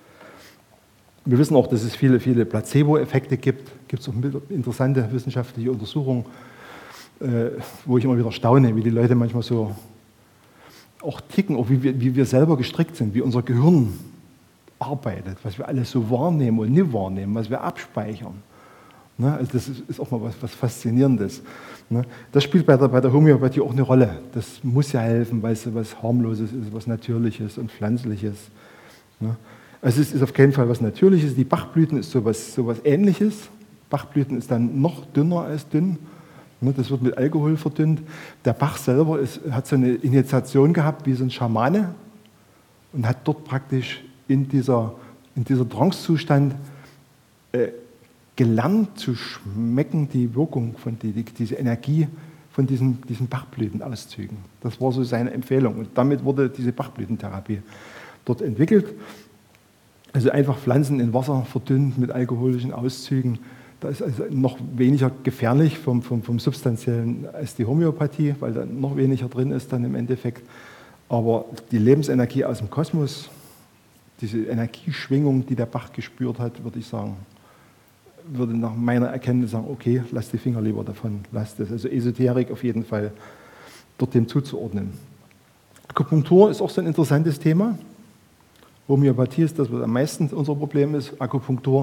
Wir wissen auch, dass es viele, viele Placebo-Effekte gibt. Gibt es auch interessante wissenschaftliche Untersuchungen, äh, wo ich immer wieder staune, wie die Leute manchmal so auch ticken, auch wie wir, wie wir selber gestrickt sind, wie unser Gehirn arbeitet, was wir alles so wahrnehmen und nicht wahrnehmen, was wir abspeichern. Ne? Also das ist, ist auch mal was, was Faszinierendes. Ne? Das spielt bei der, bei der Homöopathie auch eine Rolle. Das muss ja helfen, weil es was Harmloses ist, was Natürliches und Pflanzliches. Ne? Also es ist auf keinen Fall was Natürliches. Die Bachblüten ist sowas, sowas Ähnliches. Bachblüten ist dann noch dünner als dünn. Ne? Das wird mit Alkohol verdünnt. Der Bach selber ist, hat so eine Initiation gehabt wie so ein Schamane und hat dort praktisch in dieser, in dieser Trancezustand äh, gelernt zu schmecken, die Wirkung von die, die, diese Energie von diesen, diesen Bachblütenauszügen. Das war so seine Empfehlung. Und damit wurde diese Bachblütentherapie dort entwickelt. Also einfach Pflanzen in Wasser verdünnt mit alkoholischen Auszügen. Das ist also noch weniger gefährlich vom, vom, vom Substanziellen als die Homöopathie, weil da noch weniger drin ist dann im Endeffekt. Aber die Lebensenergie aus dem Kosmos, diese Energieschwingung, die der Bach gespürt hat, würde ich sagen, würde nach meiner Erkenntnis sagen, okay, lass die Finger lieber davon, lass das. Also Esoterik auf jeden Fall dort dem zuzuordnen. Akupunktur ist auch so ein interessantes Thema. Homöopathie ist das, was am meisten unser Problem ist. Akupunktur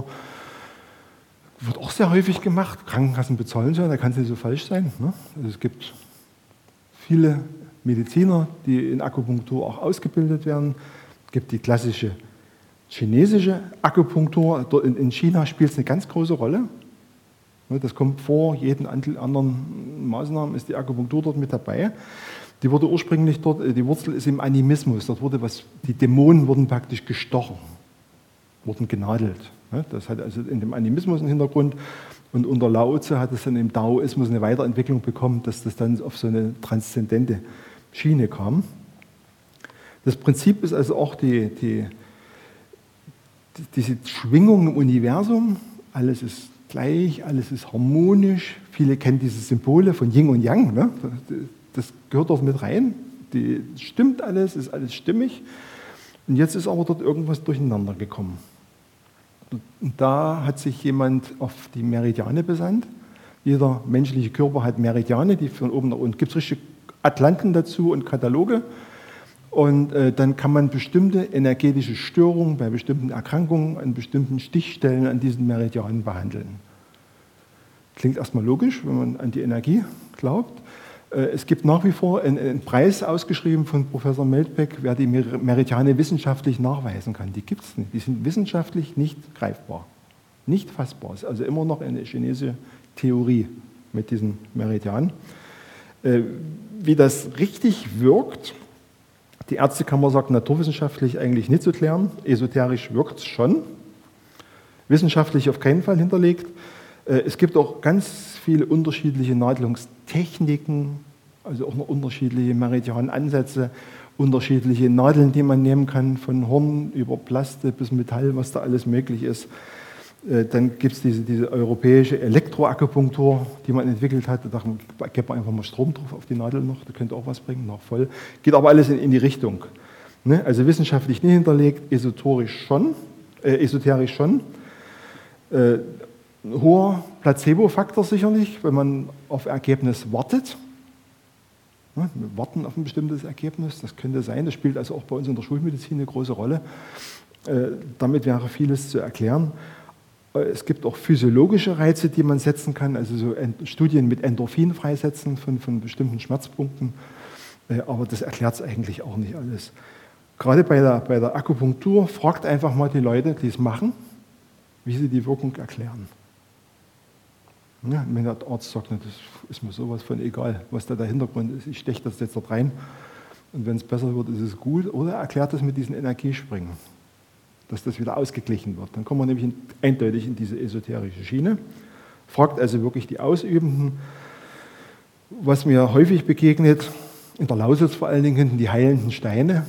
wird auch sehr häufig gemacht. Krankenkassen bezahlen sie, da kann es nicht so falsch sein. Ne? Also es gibt viele Mediziner, die in Akupunktur auch ausgebildet werden. Es gibt die klassische chinesische Akupunktur. In China spielt es eine ganz große Rolle. Das kommt vor jeden anderen Maßnahmen, ist die Akupunktur dort mit dabei. Die wurde ursprünglich dort, die Wurzel ist im Animismus. Dort wurde was, die Dämonen wurden praktisch gestochen, wurden genadelt. Das hat also in dem Animismus einen Hintergrund. Und unter Lao Tzu hat es dann im Daoismus eine Weiterentwicklung bekommen, dass das dann auf so eine transzendente Schiene kam. Das Prinzip ist also auch die, die diese Schwingung im Universum, alles ist gleich, alles ist harmonisch. Viele kennen diese Symbole von Yin und Yang, ne? Das gehört dort mit rein. Die stimmt alles, ist alles stimmig. Und jetzt ist aber dort irgendwas durcheinander gekommen. Und da hat sich jemand auf die Meridiane besannt. Jeder menschliche Körper hat Meridiane, die von oben nach unten. Gibt es richtig Atlanten dazu und Kataloge. Und äh, dann kann man bestimmte energetische Störungen bei bestimmten Erkrankungen an bestimmten Stichstellen an diesen Meridianen behandeln. Klingt erstmal logisch, wenn man an die Energie glaubt. Es gibt nach wie vor einen Preis ausgeschrieben von Professor Meldbeck, wer die Meridiane wissenschaftlich nachweisen kann. Die gibt es nicht. Die sind wissenschaftlich nicht greifbar, nicht fassbar. Es ist also immer noch eine chinesische Theorie mit diesen Meridianen. Wie das richtig wirkt, die Ärztekammer sagt naturwissenschaftlich eigentlich nicht zu klären, esoterisch wirkt es schon, wissenschaftlich auf keinen Fall hinterlegt. Es gibt auch ganz viele unterschiedliche Nadelungstechniken, also auch noch unterschiedliche Meridianansätze, unterschiedliche Nadeln, die man nehmen kann, von Horn über Plaste bis Metall, was da alles möglich ist. Dann gibt es diese, diese europäische Elektroakupunktur, die man entwickelt hat. Da gibt man einfach mal Strom drauf auf die Nadel noch, das könnte auch was bringen, noch voll. Geht aber alles in, in die Richtung. Ne? Also wissenschaftlich nicht hinterlegt, esoterisch schon. Äh, esoterisch schon. Äh, hoher Placebo-Faktor sicherlich, wenn man auf Ergebnis wartet. Ne? Wir warten auf ein bestimmtes Ergebnis, das könnte sein. Das spielt also auch bei uns in der Schulmedizin eine große Rolle. Äh, damit wäre vieles zu erklären. Es gibt auch physiologische Reize, die man setzen kann, also so Studien mit Endorphin freisetzen von, von bestimmten Schmerzpunkten. Aber das erklärt es eigentlich auch nicht alles. Gerade bei der, bei der Akupunktur, fragt einfach mal die Leute, die es machen, wie sie die Wirkung erklären. Ja, wenn der Arzt sagt, das ist mir sowas von egal, was da der Hintergrund ist, ich steche das jetzt dort rein und wenn es besser wird, ist es gut. Oder erklärt es mit diesen Energiespringen, dass das wieder ausgeglichen wird. Dann kommen wir nämlich in, eindeutig in diese esoterische Schiene. Fragt also wirklich die Ausübenden. Was mir häufig begegnet, in der Lausitz vor allen Dingen, hinten die heilenden Steine.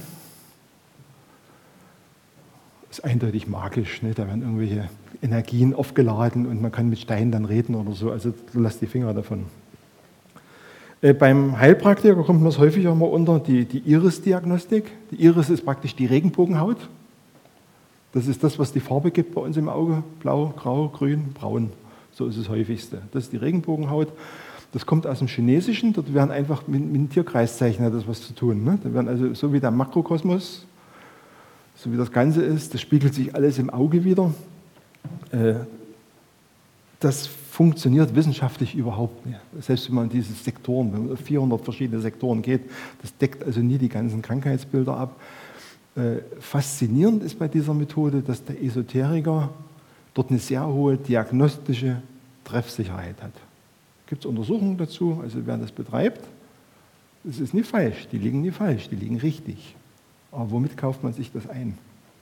Das ist eindeutig magisch. Ne? Da werden irgendwelche Energien aufgeladen und man kann mit Steinen dann reden oder so. Also lasst die Finger davon. Äh, beim Heilpraktiker kommt man es häufig auch mal unter, die, die Iris-Diagnostik. Die Iris ist praktisch die Regenbogenhaut. Das ist das, was die Farbe gibt bei uns im Auge. Blau, grau, grün, braun. So ist das häufigste. Das ist die Regenbogenhaut. Das kommt aus dem Chinesischen. Dort werden einfach mit, mit dem Tierkreiszeichen hat das was zu tun. Ne? Da werden also so wie der Makrokosmos, so wie das Ganze ist, das spiegelt sich alles im Auge wieder. Äh, das funktioniert wissenschaftlich überhaupt nicht. Selbst wenn man diese Sektoren, wenn man auf vierhundert verschiedene Sektoren geht, das deckt also nie die ganzen Krankheitsbilder ab. Faszinierend ist bei dieser Methode, dass der Esoteriker dort eine sehr hohe diagnostische Treffsicherheit hat. Gibt es Untersuchungen dazu, also wer das betreibt, das ist nicht falsch, die liegen nicht falsch, die liegen richtig. Aber womit kauft man sich das ein?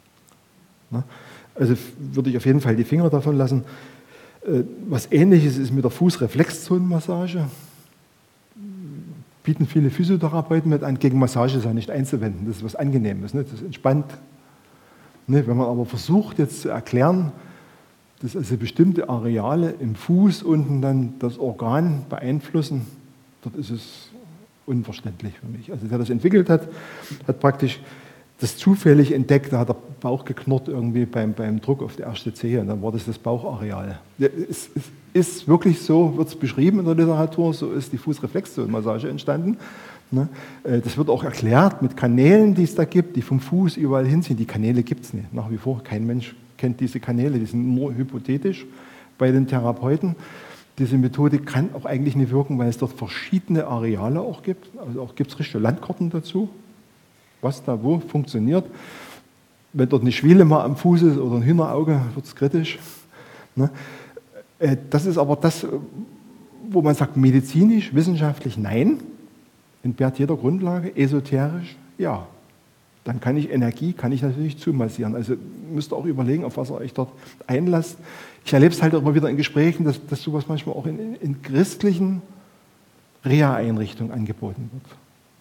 Also würde ich auf jeden Fall die Finger davon lassen. Was Ähnliches ist mit der Fußreflexzonenmassage. Bieten viele Physiotherapeuten mit an, gegen Massage ist ja nicht einzuwenden. Das ist was Angenehmes, ne? Das ist entspannt. Ne? Wenn man aber versucht jetzt zu erklären, dass also bestimmte Areale im Fuß unten dann das Organ beeinflussen, dort ist es unverständlich für mich. Also der das entwickelt hat, hat praktisch das zufällig entdeckt, da hat der Bauch geknurrt irgendwie beim, beim Druck auf die erste Zehe und dann war das das Bauchareal. Ja, es, es ist wirklich so, wird es beschrieben in der Literatur, so ist die Fußreflexzonenmassage entstanden. Ne? Das wird auch erklärt mit Kanälen, die es da gibt, die vom Fuß überall hinziehen. Die Kanäle gibt es nicht, nach wie vor. Kein Mensch kennt diese Kanäle, die sind nur hypothetisch bei den Therapeuten. Diese Methode kann auch eigentlich nicht wirken, weil es dort verschiedene Areale auch gibt. Also auch gibt es richtige Landkarten dazu, was da wo funktioniert. Wenn dort eine Schwiele mal am Fuß ist oder ein Hühnerauge, wird es kritisch. Ne? Das ist aber das, wo man sagt, medizinisch, wissenschaftlich nein, entbehrt jeder Grundlage, esoterisch ja. Dann kann ich Energie, kann ich natürlich zumassieren. Also müsst ihr auch überlegen, auf was ihr euch dort einlasst. Ich erlebe es halt auch immer wieder in Gesprächen, dass, dass sowas manchmal auch in, in, in christlichen Reha-Einrichtungen angeboten wird.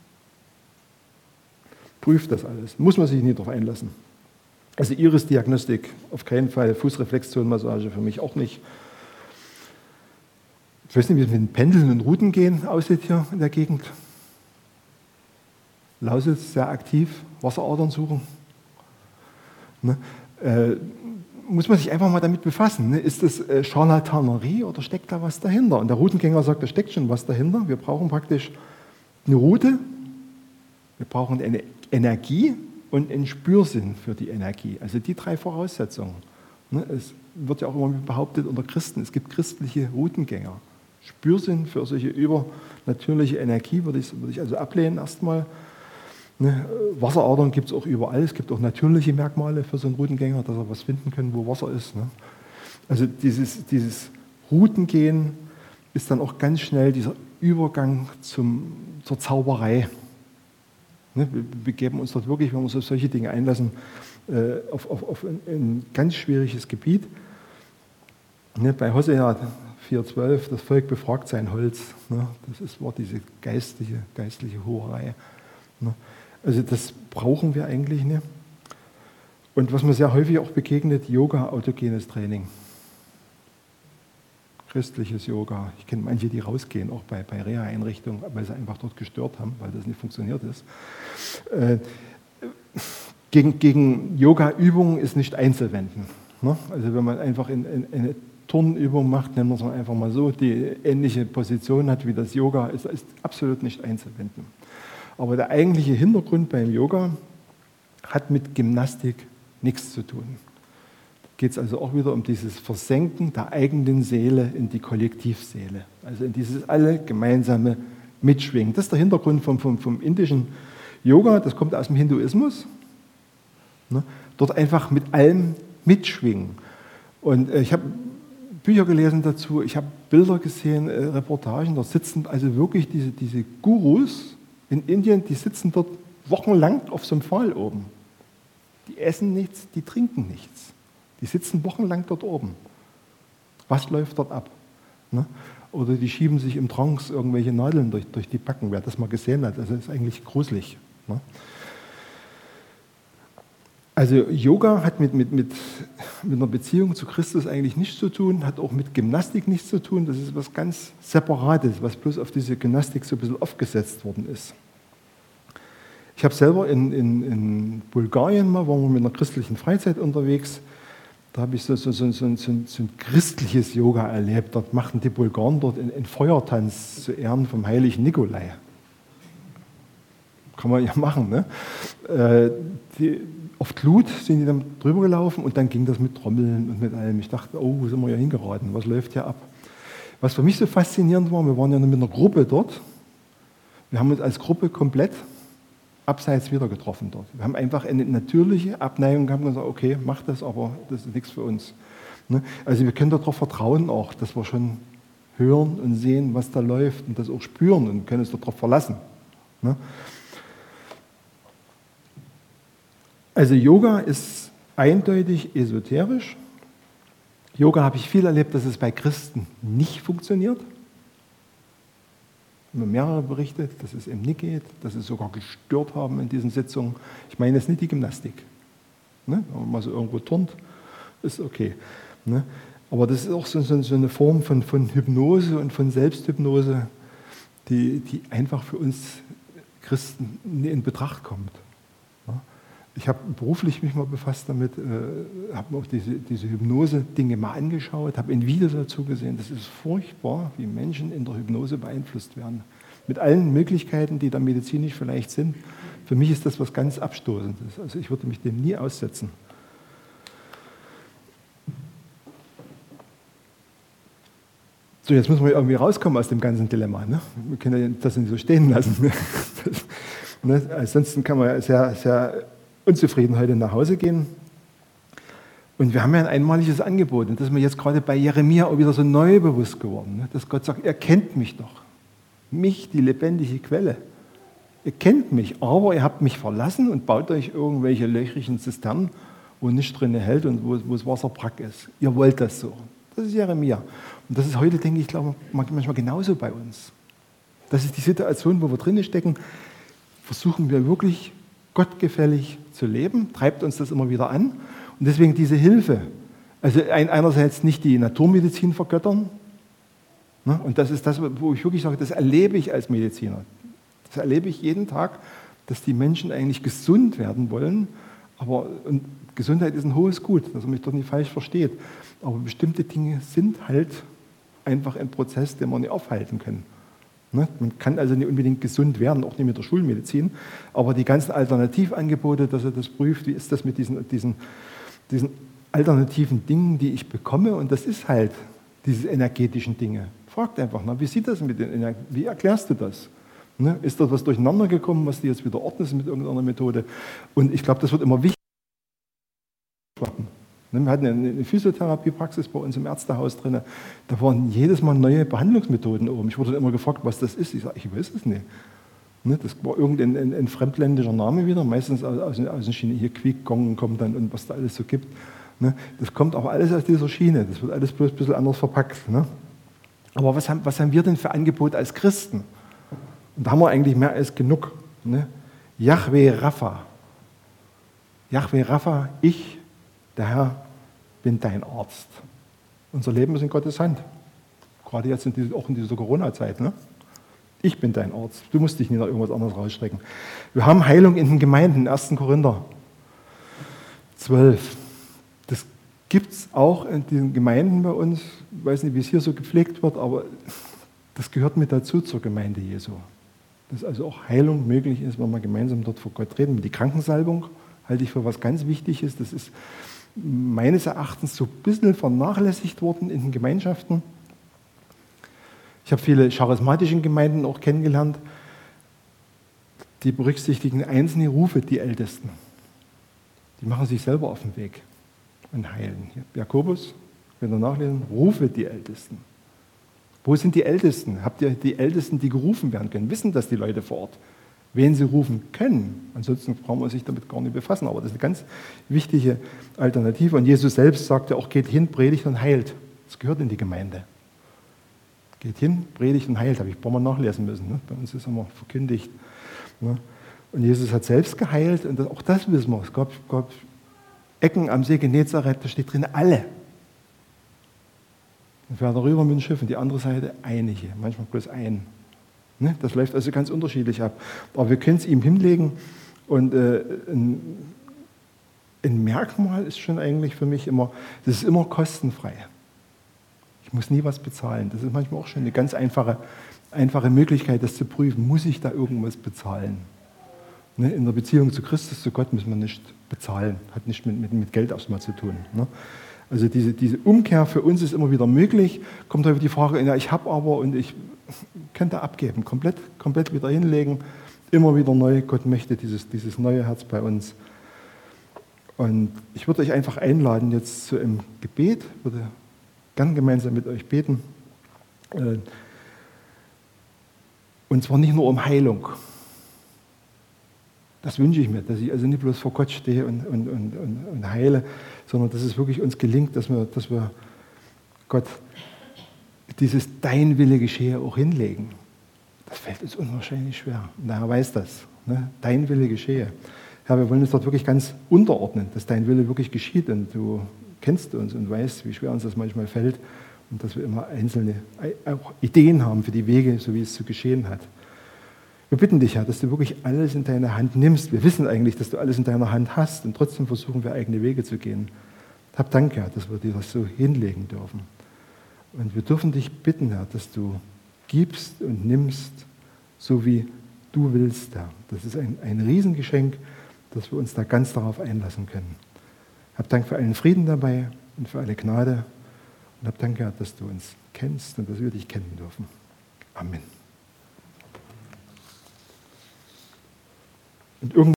Prüft das alles, muss man sich nicht darauf einlassen. Also Iris-Diagnostik auf keinen Fall, Fußreflexzonenmassage für mich auch nicht. Ich weiß nicht, wie es mit den Pendeln und Routengehen aussieht hier in der Gegend. Lausitz sehr aktiv, Wasseradern suchen. Ne? Äh, muss man sich einfach mal damit befassen. Ne? Ist das äh, Charlatanerie oder steckt da was dahinter? Und der Routengänger sagt, da steckt schon was dahinter. Wir brauchen praktisch eine Route, wir brauchen eine Energie und einen Spürsinn für die Energie. Also die drei Voraussetzungen. Ne? Es wird ja auch immer behauptet unter Christen, es gibt christliche Routengänger. Spürsinn für solche übernatürliche Energie, würde ich, würde ich also ablehnen erstmal. Ne? Wasseradern gibt es auch überall, es gibt auch natürliche Merkmale für so einen Routengänger, dass er was finden kann, wo Wasser ist. Ne? Also dieses, dieses Routengehen ist dann auch ganz schnell dieser Übergang zum, zur Zauberei. Ne? Wir begeben uns dort wirklich, wenn wir uns auf solche Dinge einlassen, äh, auf, auf, auf ein, ein ganz schwieriges Gebiet. Ne? Bei Hosea vier zwölf, das Volk befragt sein Holz. Ne? Das ist, war diese geistliche, geistliche Hurerei. Ne? Also das brauchen wir eigentlich nicht. Und was mir sehr häufig auch begegnet, Yoga, autogenes Training. Christliches Yoga. Ich kenne manche, die rausgehen, auch bei, bei Reha-Einrichtungen, weil sie einfach dort gestört haben, weil das nicht funktioniert ist. Äh, gegen gegen Yoga-Übungen ist nicht einzuwenden. Ne? Also wenn man einfach in, in, in eine Turnübung macht, nennen wir es mal einfach mal so, die ähnliche Position hat wie das Yoga, ist, ist absolut nicht einzuwenden. Aber der eigentliche Hintergrund beim Yoga hat mit Gymnastik nichts zu tun. Da geht es also auch wieder um dieses Versenken der eigenen Seele in die Kollektivseele. Also in dieses alle gemeinsame Mitschwingen. Das ist der Hintergrund vom, vom, vom indischen Yoga, das kommt aus dem Hinduismus. Ne? Dort einfach mit allem mitschwingen. Und äh, ich habe Bücher gelesen dazu, ich habe Bilder gesehen, äh, Reportagen, da sitzen also wirklich diese, diese Gurus in Indien, die sitzen dort wochenlang auf so einem Pfahl oben. Die essen nichts, die trinken nichts. Die sitzen wochenlang dort oben. Was läuft dort ab? Ne? Oder die schieben sich im Trance irgendwelche Nadeln durch, durch die Backen. Wer das mal gesehen hat, also das ist eigentlich gruselig. Ne? Also Yoga hat mit, mit, mit, mit einer Beziehung zu Christus eigentlich nichts zu tun, hat auch mit Gymnastik nichts zu tun. Das ist was ganz Separates, was bloß auf diese Gymnastik so ein bisschen aufgesetzt worden ist. Ich habe selber in, in, in Bulgarien mal, waren wir mit einer christlichen Freizeit unterwegs, da habe ich so, so, so, so, so, so ein christliches Yoga erlebt. Dort machten die Bulgaren dort einen, einen Feuertanz zu Ehren vom heiligen Nikolai. Kann man ja machen, ne? Äh, die, auf Glut sind die dann drüber gelaufen und dann ging das mit Trommeln und mit allem. Ich dachte, oh, wo sind wir ja hingeraten? Was läuft hier ab? Was für mich so faszinierend war, wir waren ja mit einer Gruppe dort. Wir haben uns als Gruppe komplett abseits wieder getroffen dort. Wir haben einfach eine natürliche Abneigung gehabt und gesagt, okay, mach das, aber das ist nichts für uns. Ne? Also wir können darauf vertrauen auch, dass wir schon hören und sehen, was da läuft und das auch spüren und können uns darauf verlassen. Ne? Also Yoga ist eindeutig esoterisch. Yoga habe ich viel erlebt, dass es bei Christen nicht funktioniert. Wir haben mehrere berichtet, dass es eben nicht geht, dass sie sogar gestört haben in diesen Sitzungen. Ich meine jetzt nicht die Gymnastik. Ne? Wenn man mal so irgendwo turnt, ist okay. Ne? Aber das ist auch so, so, so eine Form von, von Hypnose und von Selbsthypnose, die, die einfach für uns Christen nie in Betracht kommt. Ne? Ich habe beruflich mich mal befasst damit, äh, habe mir auch diese, diese Hypnose-Dinge mal angeschaut, habe ein Video dazu gesehen. Das ist furchtbar, wie Menschen in der Hypnose beeinflusst werden. Mit allen Möglichkeiten, die da medizinisch vielleicht sind. Für mich ist das was ganz Abstoßendes. Also ich würde mich dem nie aussetzen. So, jetzt müssen wir irgendwie rauskommen aus dem ganzen Dilemma. Ne? Wir können ja das nicht so stehen lassen. Das, ne? Ansonsten kann man ja sehr, sehr unzufrieden heute nach Hause gehen. Und wir haben ja ein einmaliges Angebot. Und das ist mir jetzt gerade bei Jeremia auch wieder so neu bewusst geworden. Ne? Dass Gott sagt, ihr kennt mich doch. Mich, die lebendige Quelle. Ihr kennt mich, aber ihr habt mich verlassen und baut euch irgendwelche löchrigen Zisternen, wo nichts drin hält und wo, wo das Wasser brack ist. Ihr wollt das so. Das ist Jeremia. Und das ist heute, denke ich, glaube manchmal genauso bei uns. Das ist die Situation, wo wir drinnen stecken. Versuchen wir wirklich gottgefällig zu leben, treibt uns das immer wieder an. Und deswegen diese Hilfe. Also einerseits nicht die Naturmedizin vergöttern. Ne? Und das ist das, wo ich wirklich sage, das erlebe ich als Mediziner. Das erlebe ich jeden Tag, dass die Menschen eigentlich gesund werden wollen. Aber und Gesundheit ist ein hohes Gut, dass man mich doch nicht falsch versteht. Aber bestimmte Dinge sind halt einfach ein Prozess, den wir nicht aufhalten können. Ne? Man kann also nicht unbedingt gesund werden, auch nicht mit der Schulmedizin. Aber die ganzen Alternativangebote, dass er das prüft, wie ist das mit diesen, diesen, diesen alternativen Dingen, die ich bekomme? Und das ist halt diese energetischen Dinge. Fragt einfach nach, wie sieht das mit den Energien? Wie erklärst du das? Ne? Ist dort was durcheinander gekommen, was du jetzt wieder ordnest mit irgendeiner Methode? Und ich glaube, das wird immer wichtiger. Wir hatten eine Physiotherapiepraxis bei uns im Ärztehaus drin. Da waren jedes Mal neue Behandlungsmethoden oben. Ich wurde dann immer gefragt, was das ist. Ich sage, ich weiß es nicht. Das war irgendein ein, ein fremdländischer Name wieder, meistens aus, aus, aus der Schiene. Hier Qigong kommt dann und was da alles so gibt. Das kommt auch alles aus dieser Schiene. Das wird alles bloß ein bisschen anders verpackt. Aber was haben, was haben wir denn für Angebote als Christen? Und da haben wir eigentlich mehr als genug. Yahweh Rapha. Yahweh Rapha, ich, der Herr, bin dein Arzt. Unser Leben ist in Gottes Hand. Gerade jetzt in dieser, auch in dieser Corona-Zeit. Ne? Ich bin dein Arzt. Du musst dich nicht nach irgendwas anderes rausstrecken. Wir haben Heilung in den Gemeinden, ersten Korinther zwölf. Das gibt es auch in den Gemeinden bei uns. Ich weiß nicht, wie es hier so gepflegt wird, aber das gehört mit dazu zur Gemeinde Jesu. Dass also auch Heilung möglich ist, wenn wir gemeinsam dort vor Gott reden. Die Krankensalbung halte ich für was ganz Wichtiges. Das ist meines Erachtens so ein bisschen vernachlässigt worden in den Gemeinschaften. Ich habe viele charismatische Gemeinden auch kennengelernt, die berücksichtigen einzelne Rufe, die Ältesten. Die machen sich selber auf den Weg und heilen. Jakobus, könnt ihr nachlesen, rufe die Ältesten. Wo sind die Ältesten? Habt ihr die Ältesten, die gerufen werden können? Wissen das die Leute vor Ort? Wen sie rufen können. Ansonsten brauchen wir sich damit gar nicht befassen. Aber das ist eine ganz wichtige Alternative. Und Jesus selbst sagt ja auch, geht hin, predigt und heilt. Das gehört in die Gemeinde. Geht hin, predigt und heilt. Habe ich ein paar Mal nachlesen müssen. Ne? Bei uns ist immer verkündigt. Ne? Und Jesus hat selbst geheilt. Und auch das wissen wir. Es gab, gab Ecken am See Genezareth, da steht drin, alle. Und wer darüber mit dem Schiff und die andere Seite einige. Manchmal bloß ein. Das läuft also ganz unterschiedlich ab. Aber wir können es ihm hinlegen und äh, ein, ein Merkmal ist schon eigentlich für mich immer, das ist immer kostenfrei. Ich muss nie was bezahlen. Das ist manchmal auch schon eine ganz einfache, einfache Möglichkeit, das zu prüfen. Muss ich da irgendwas bezahlen? Ne? In der Beziehung zu Christus, zu Gott, muss man nicht bezahlen. Hat nicht mit, mit, mit Geld erstmal zu tun. Ne? Also diese, diese Umkehr für uns ist immer wieder möglich. Kommt häufig die Frage, ja, ich habe aber und ich könnte abgeben, komplett, komplett wieder hinlegen, immer wieder neu. Gott möchte dieses, dieses neue Herz bei uns. Und ich würde euch einfach einladen, jetzt zu einem Gebet, würde gern gemeinsam mit euch beten. Und zwar nicht nur um Heilung. Das wünsche ich mir, dass ich also nicht bloß vor Gott stehe und, und, und, und, und heile, sondern dass es wirklich uns gelingt, dass wir, dass wir Gott dieses Dein Wille geschehe auch hinlegen. Das fällt uns unwahrscheinlich schwer. Und der Herr weiß das. Ne? Dein Wille geschehe. Herr, wir wollen uns dort wirklich ganz unterordnen, dass dein Wille wirklich geschieht. Und du kennst uns und weißt, wie schwer uns das manchmal fällt. Und dass wir immer einzelne auch Ideen haben für die Wege, so wie es zu geschehen hat. Wir bitten dich, Herr, dass du wirklich alles in deine Hand nimmst. Wir wissen eigentlich, dass du alles in deiner Hand hast. Und trotzdem versuchen wir, eigene Wege zu gehen. Hab Dank, Herr, dass wir dir das so hinlegen dürfen. Und wir dürfen dich bitten, Herr, dass du gibst und nimmst, so wie du willst, Herr. Das ist ein, ein Riesengeschenk, dass wir uns da ganz darauf einlassen können. Hab Dank für allen Frieden dabei und für alle Gnade. Und hab Dank, Herr, dass du uns kennst und dass wir dich kennen dürfen. Amen. Und irgendwann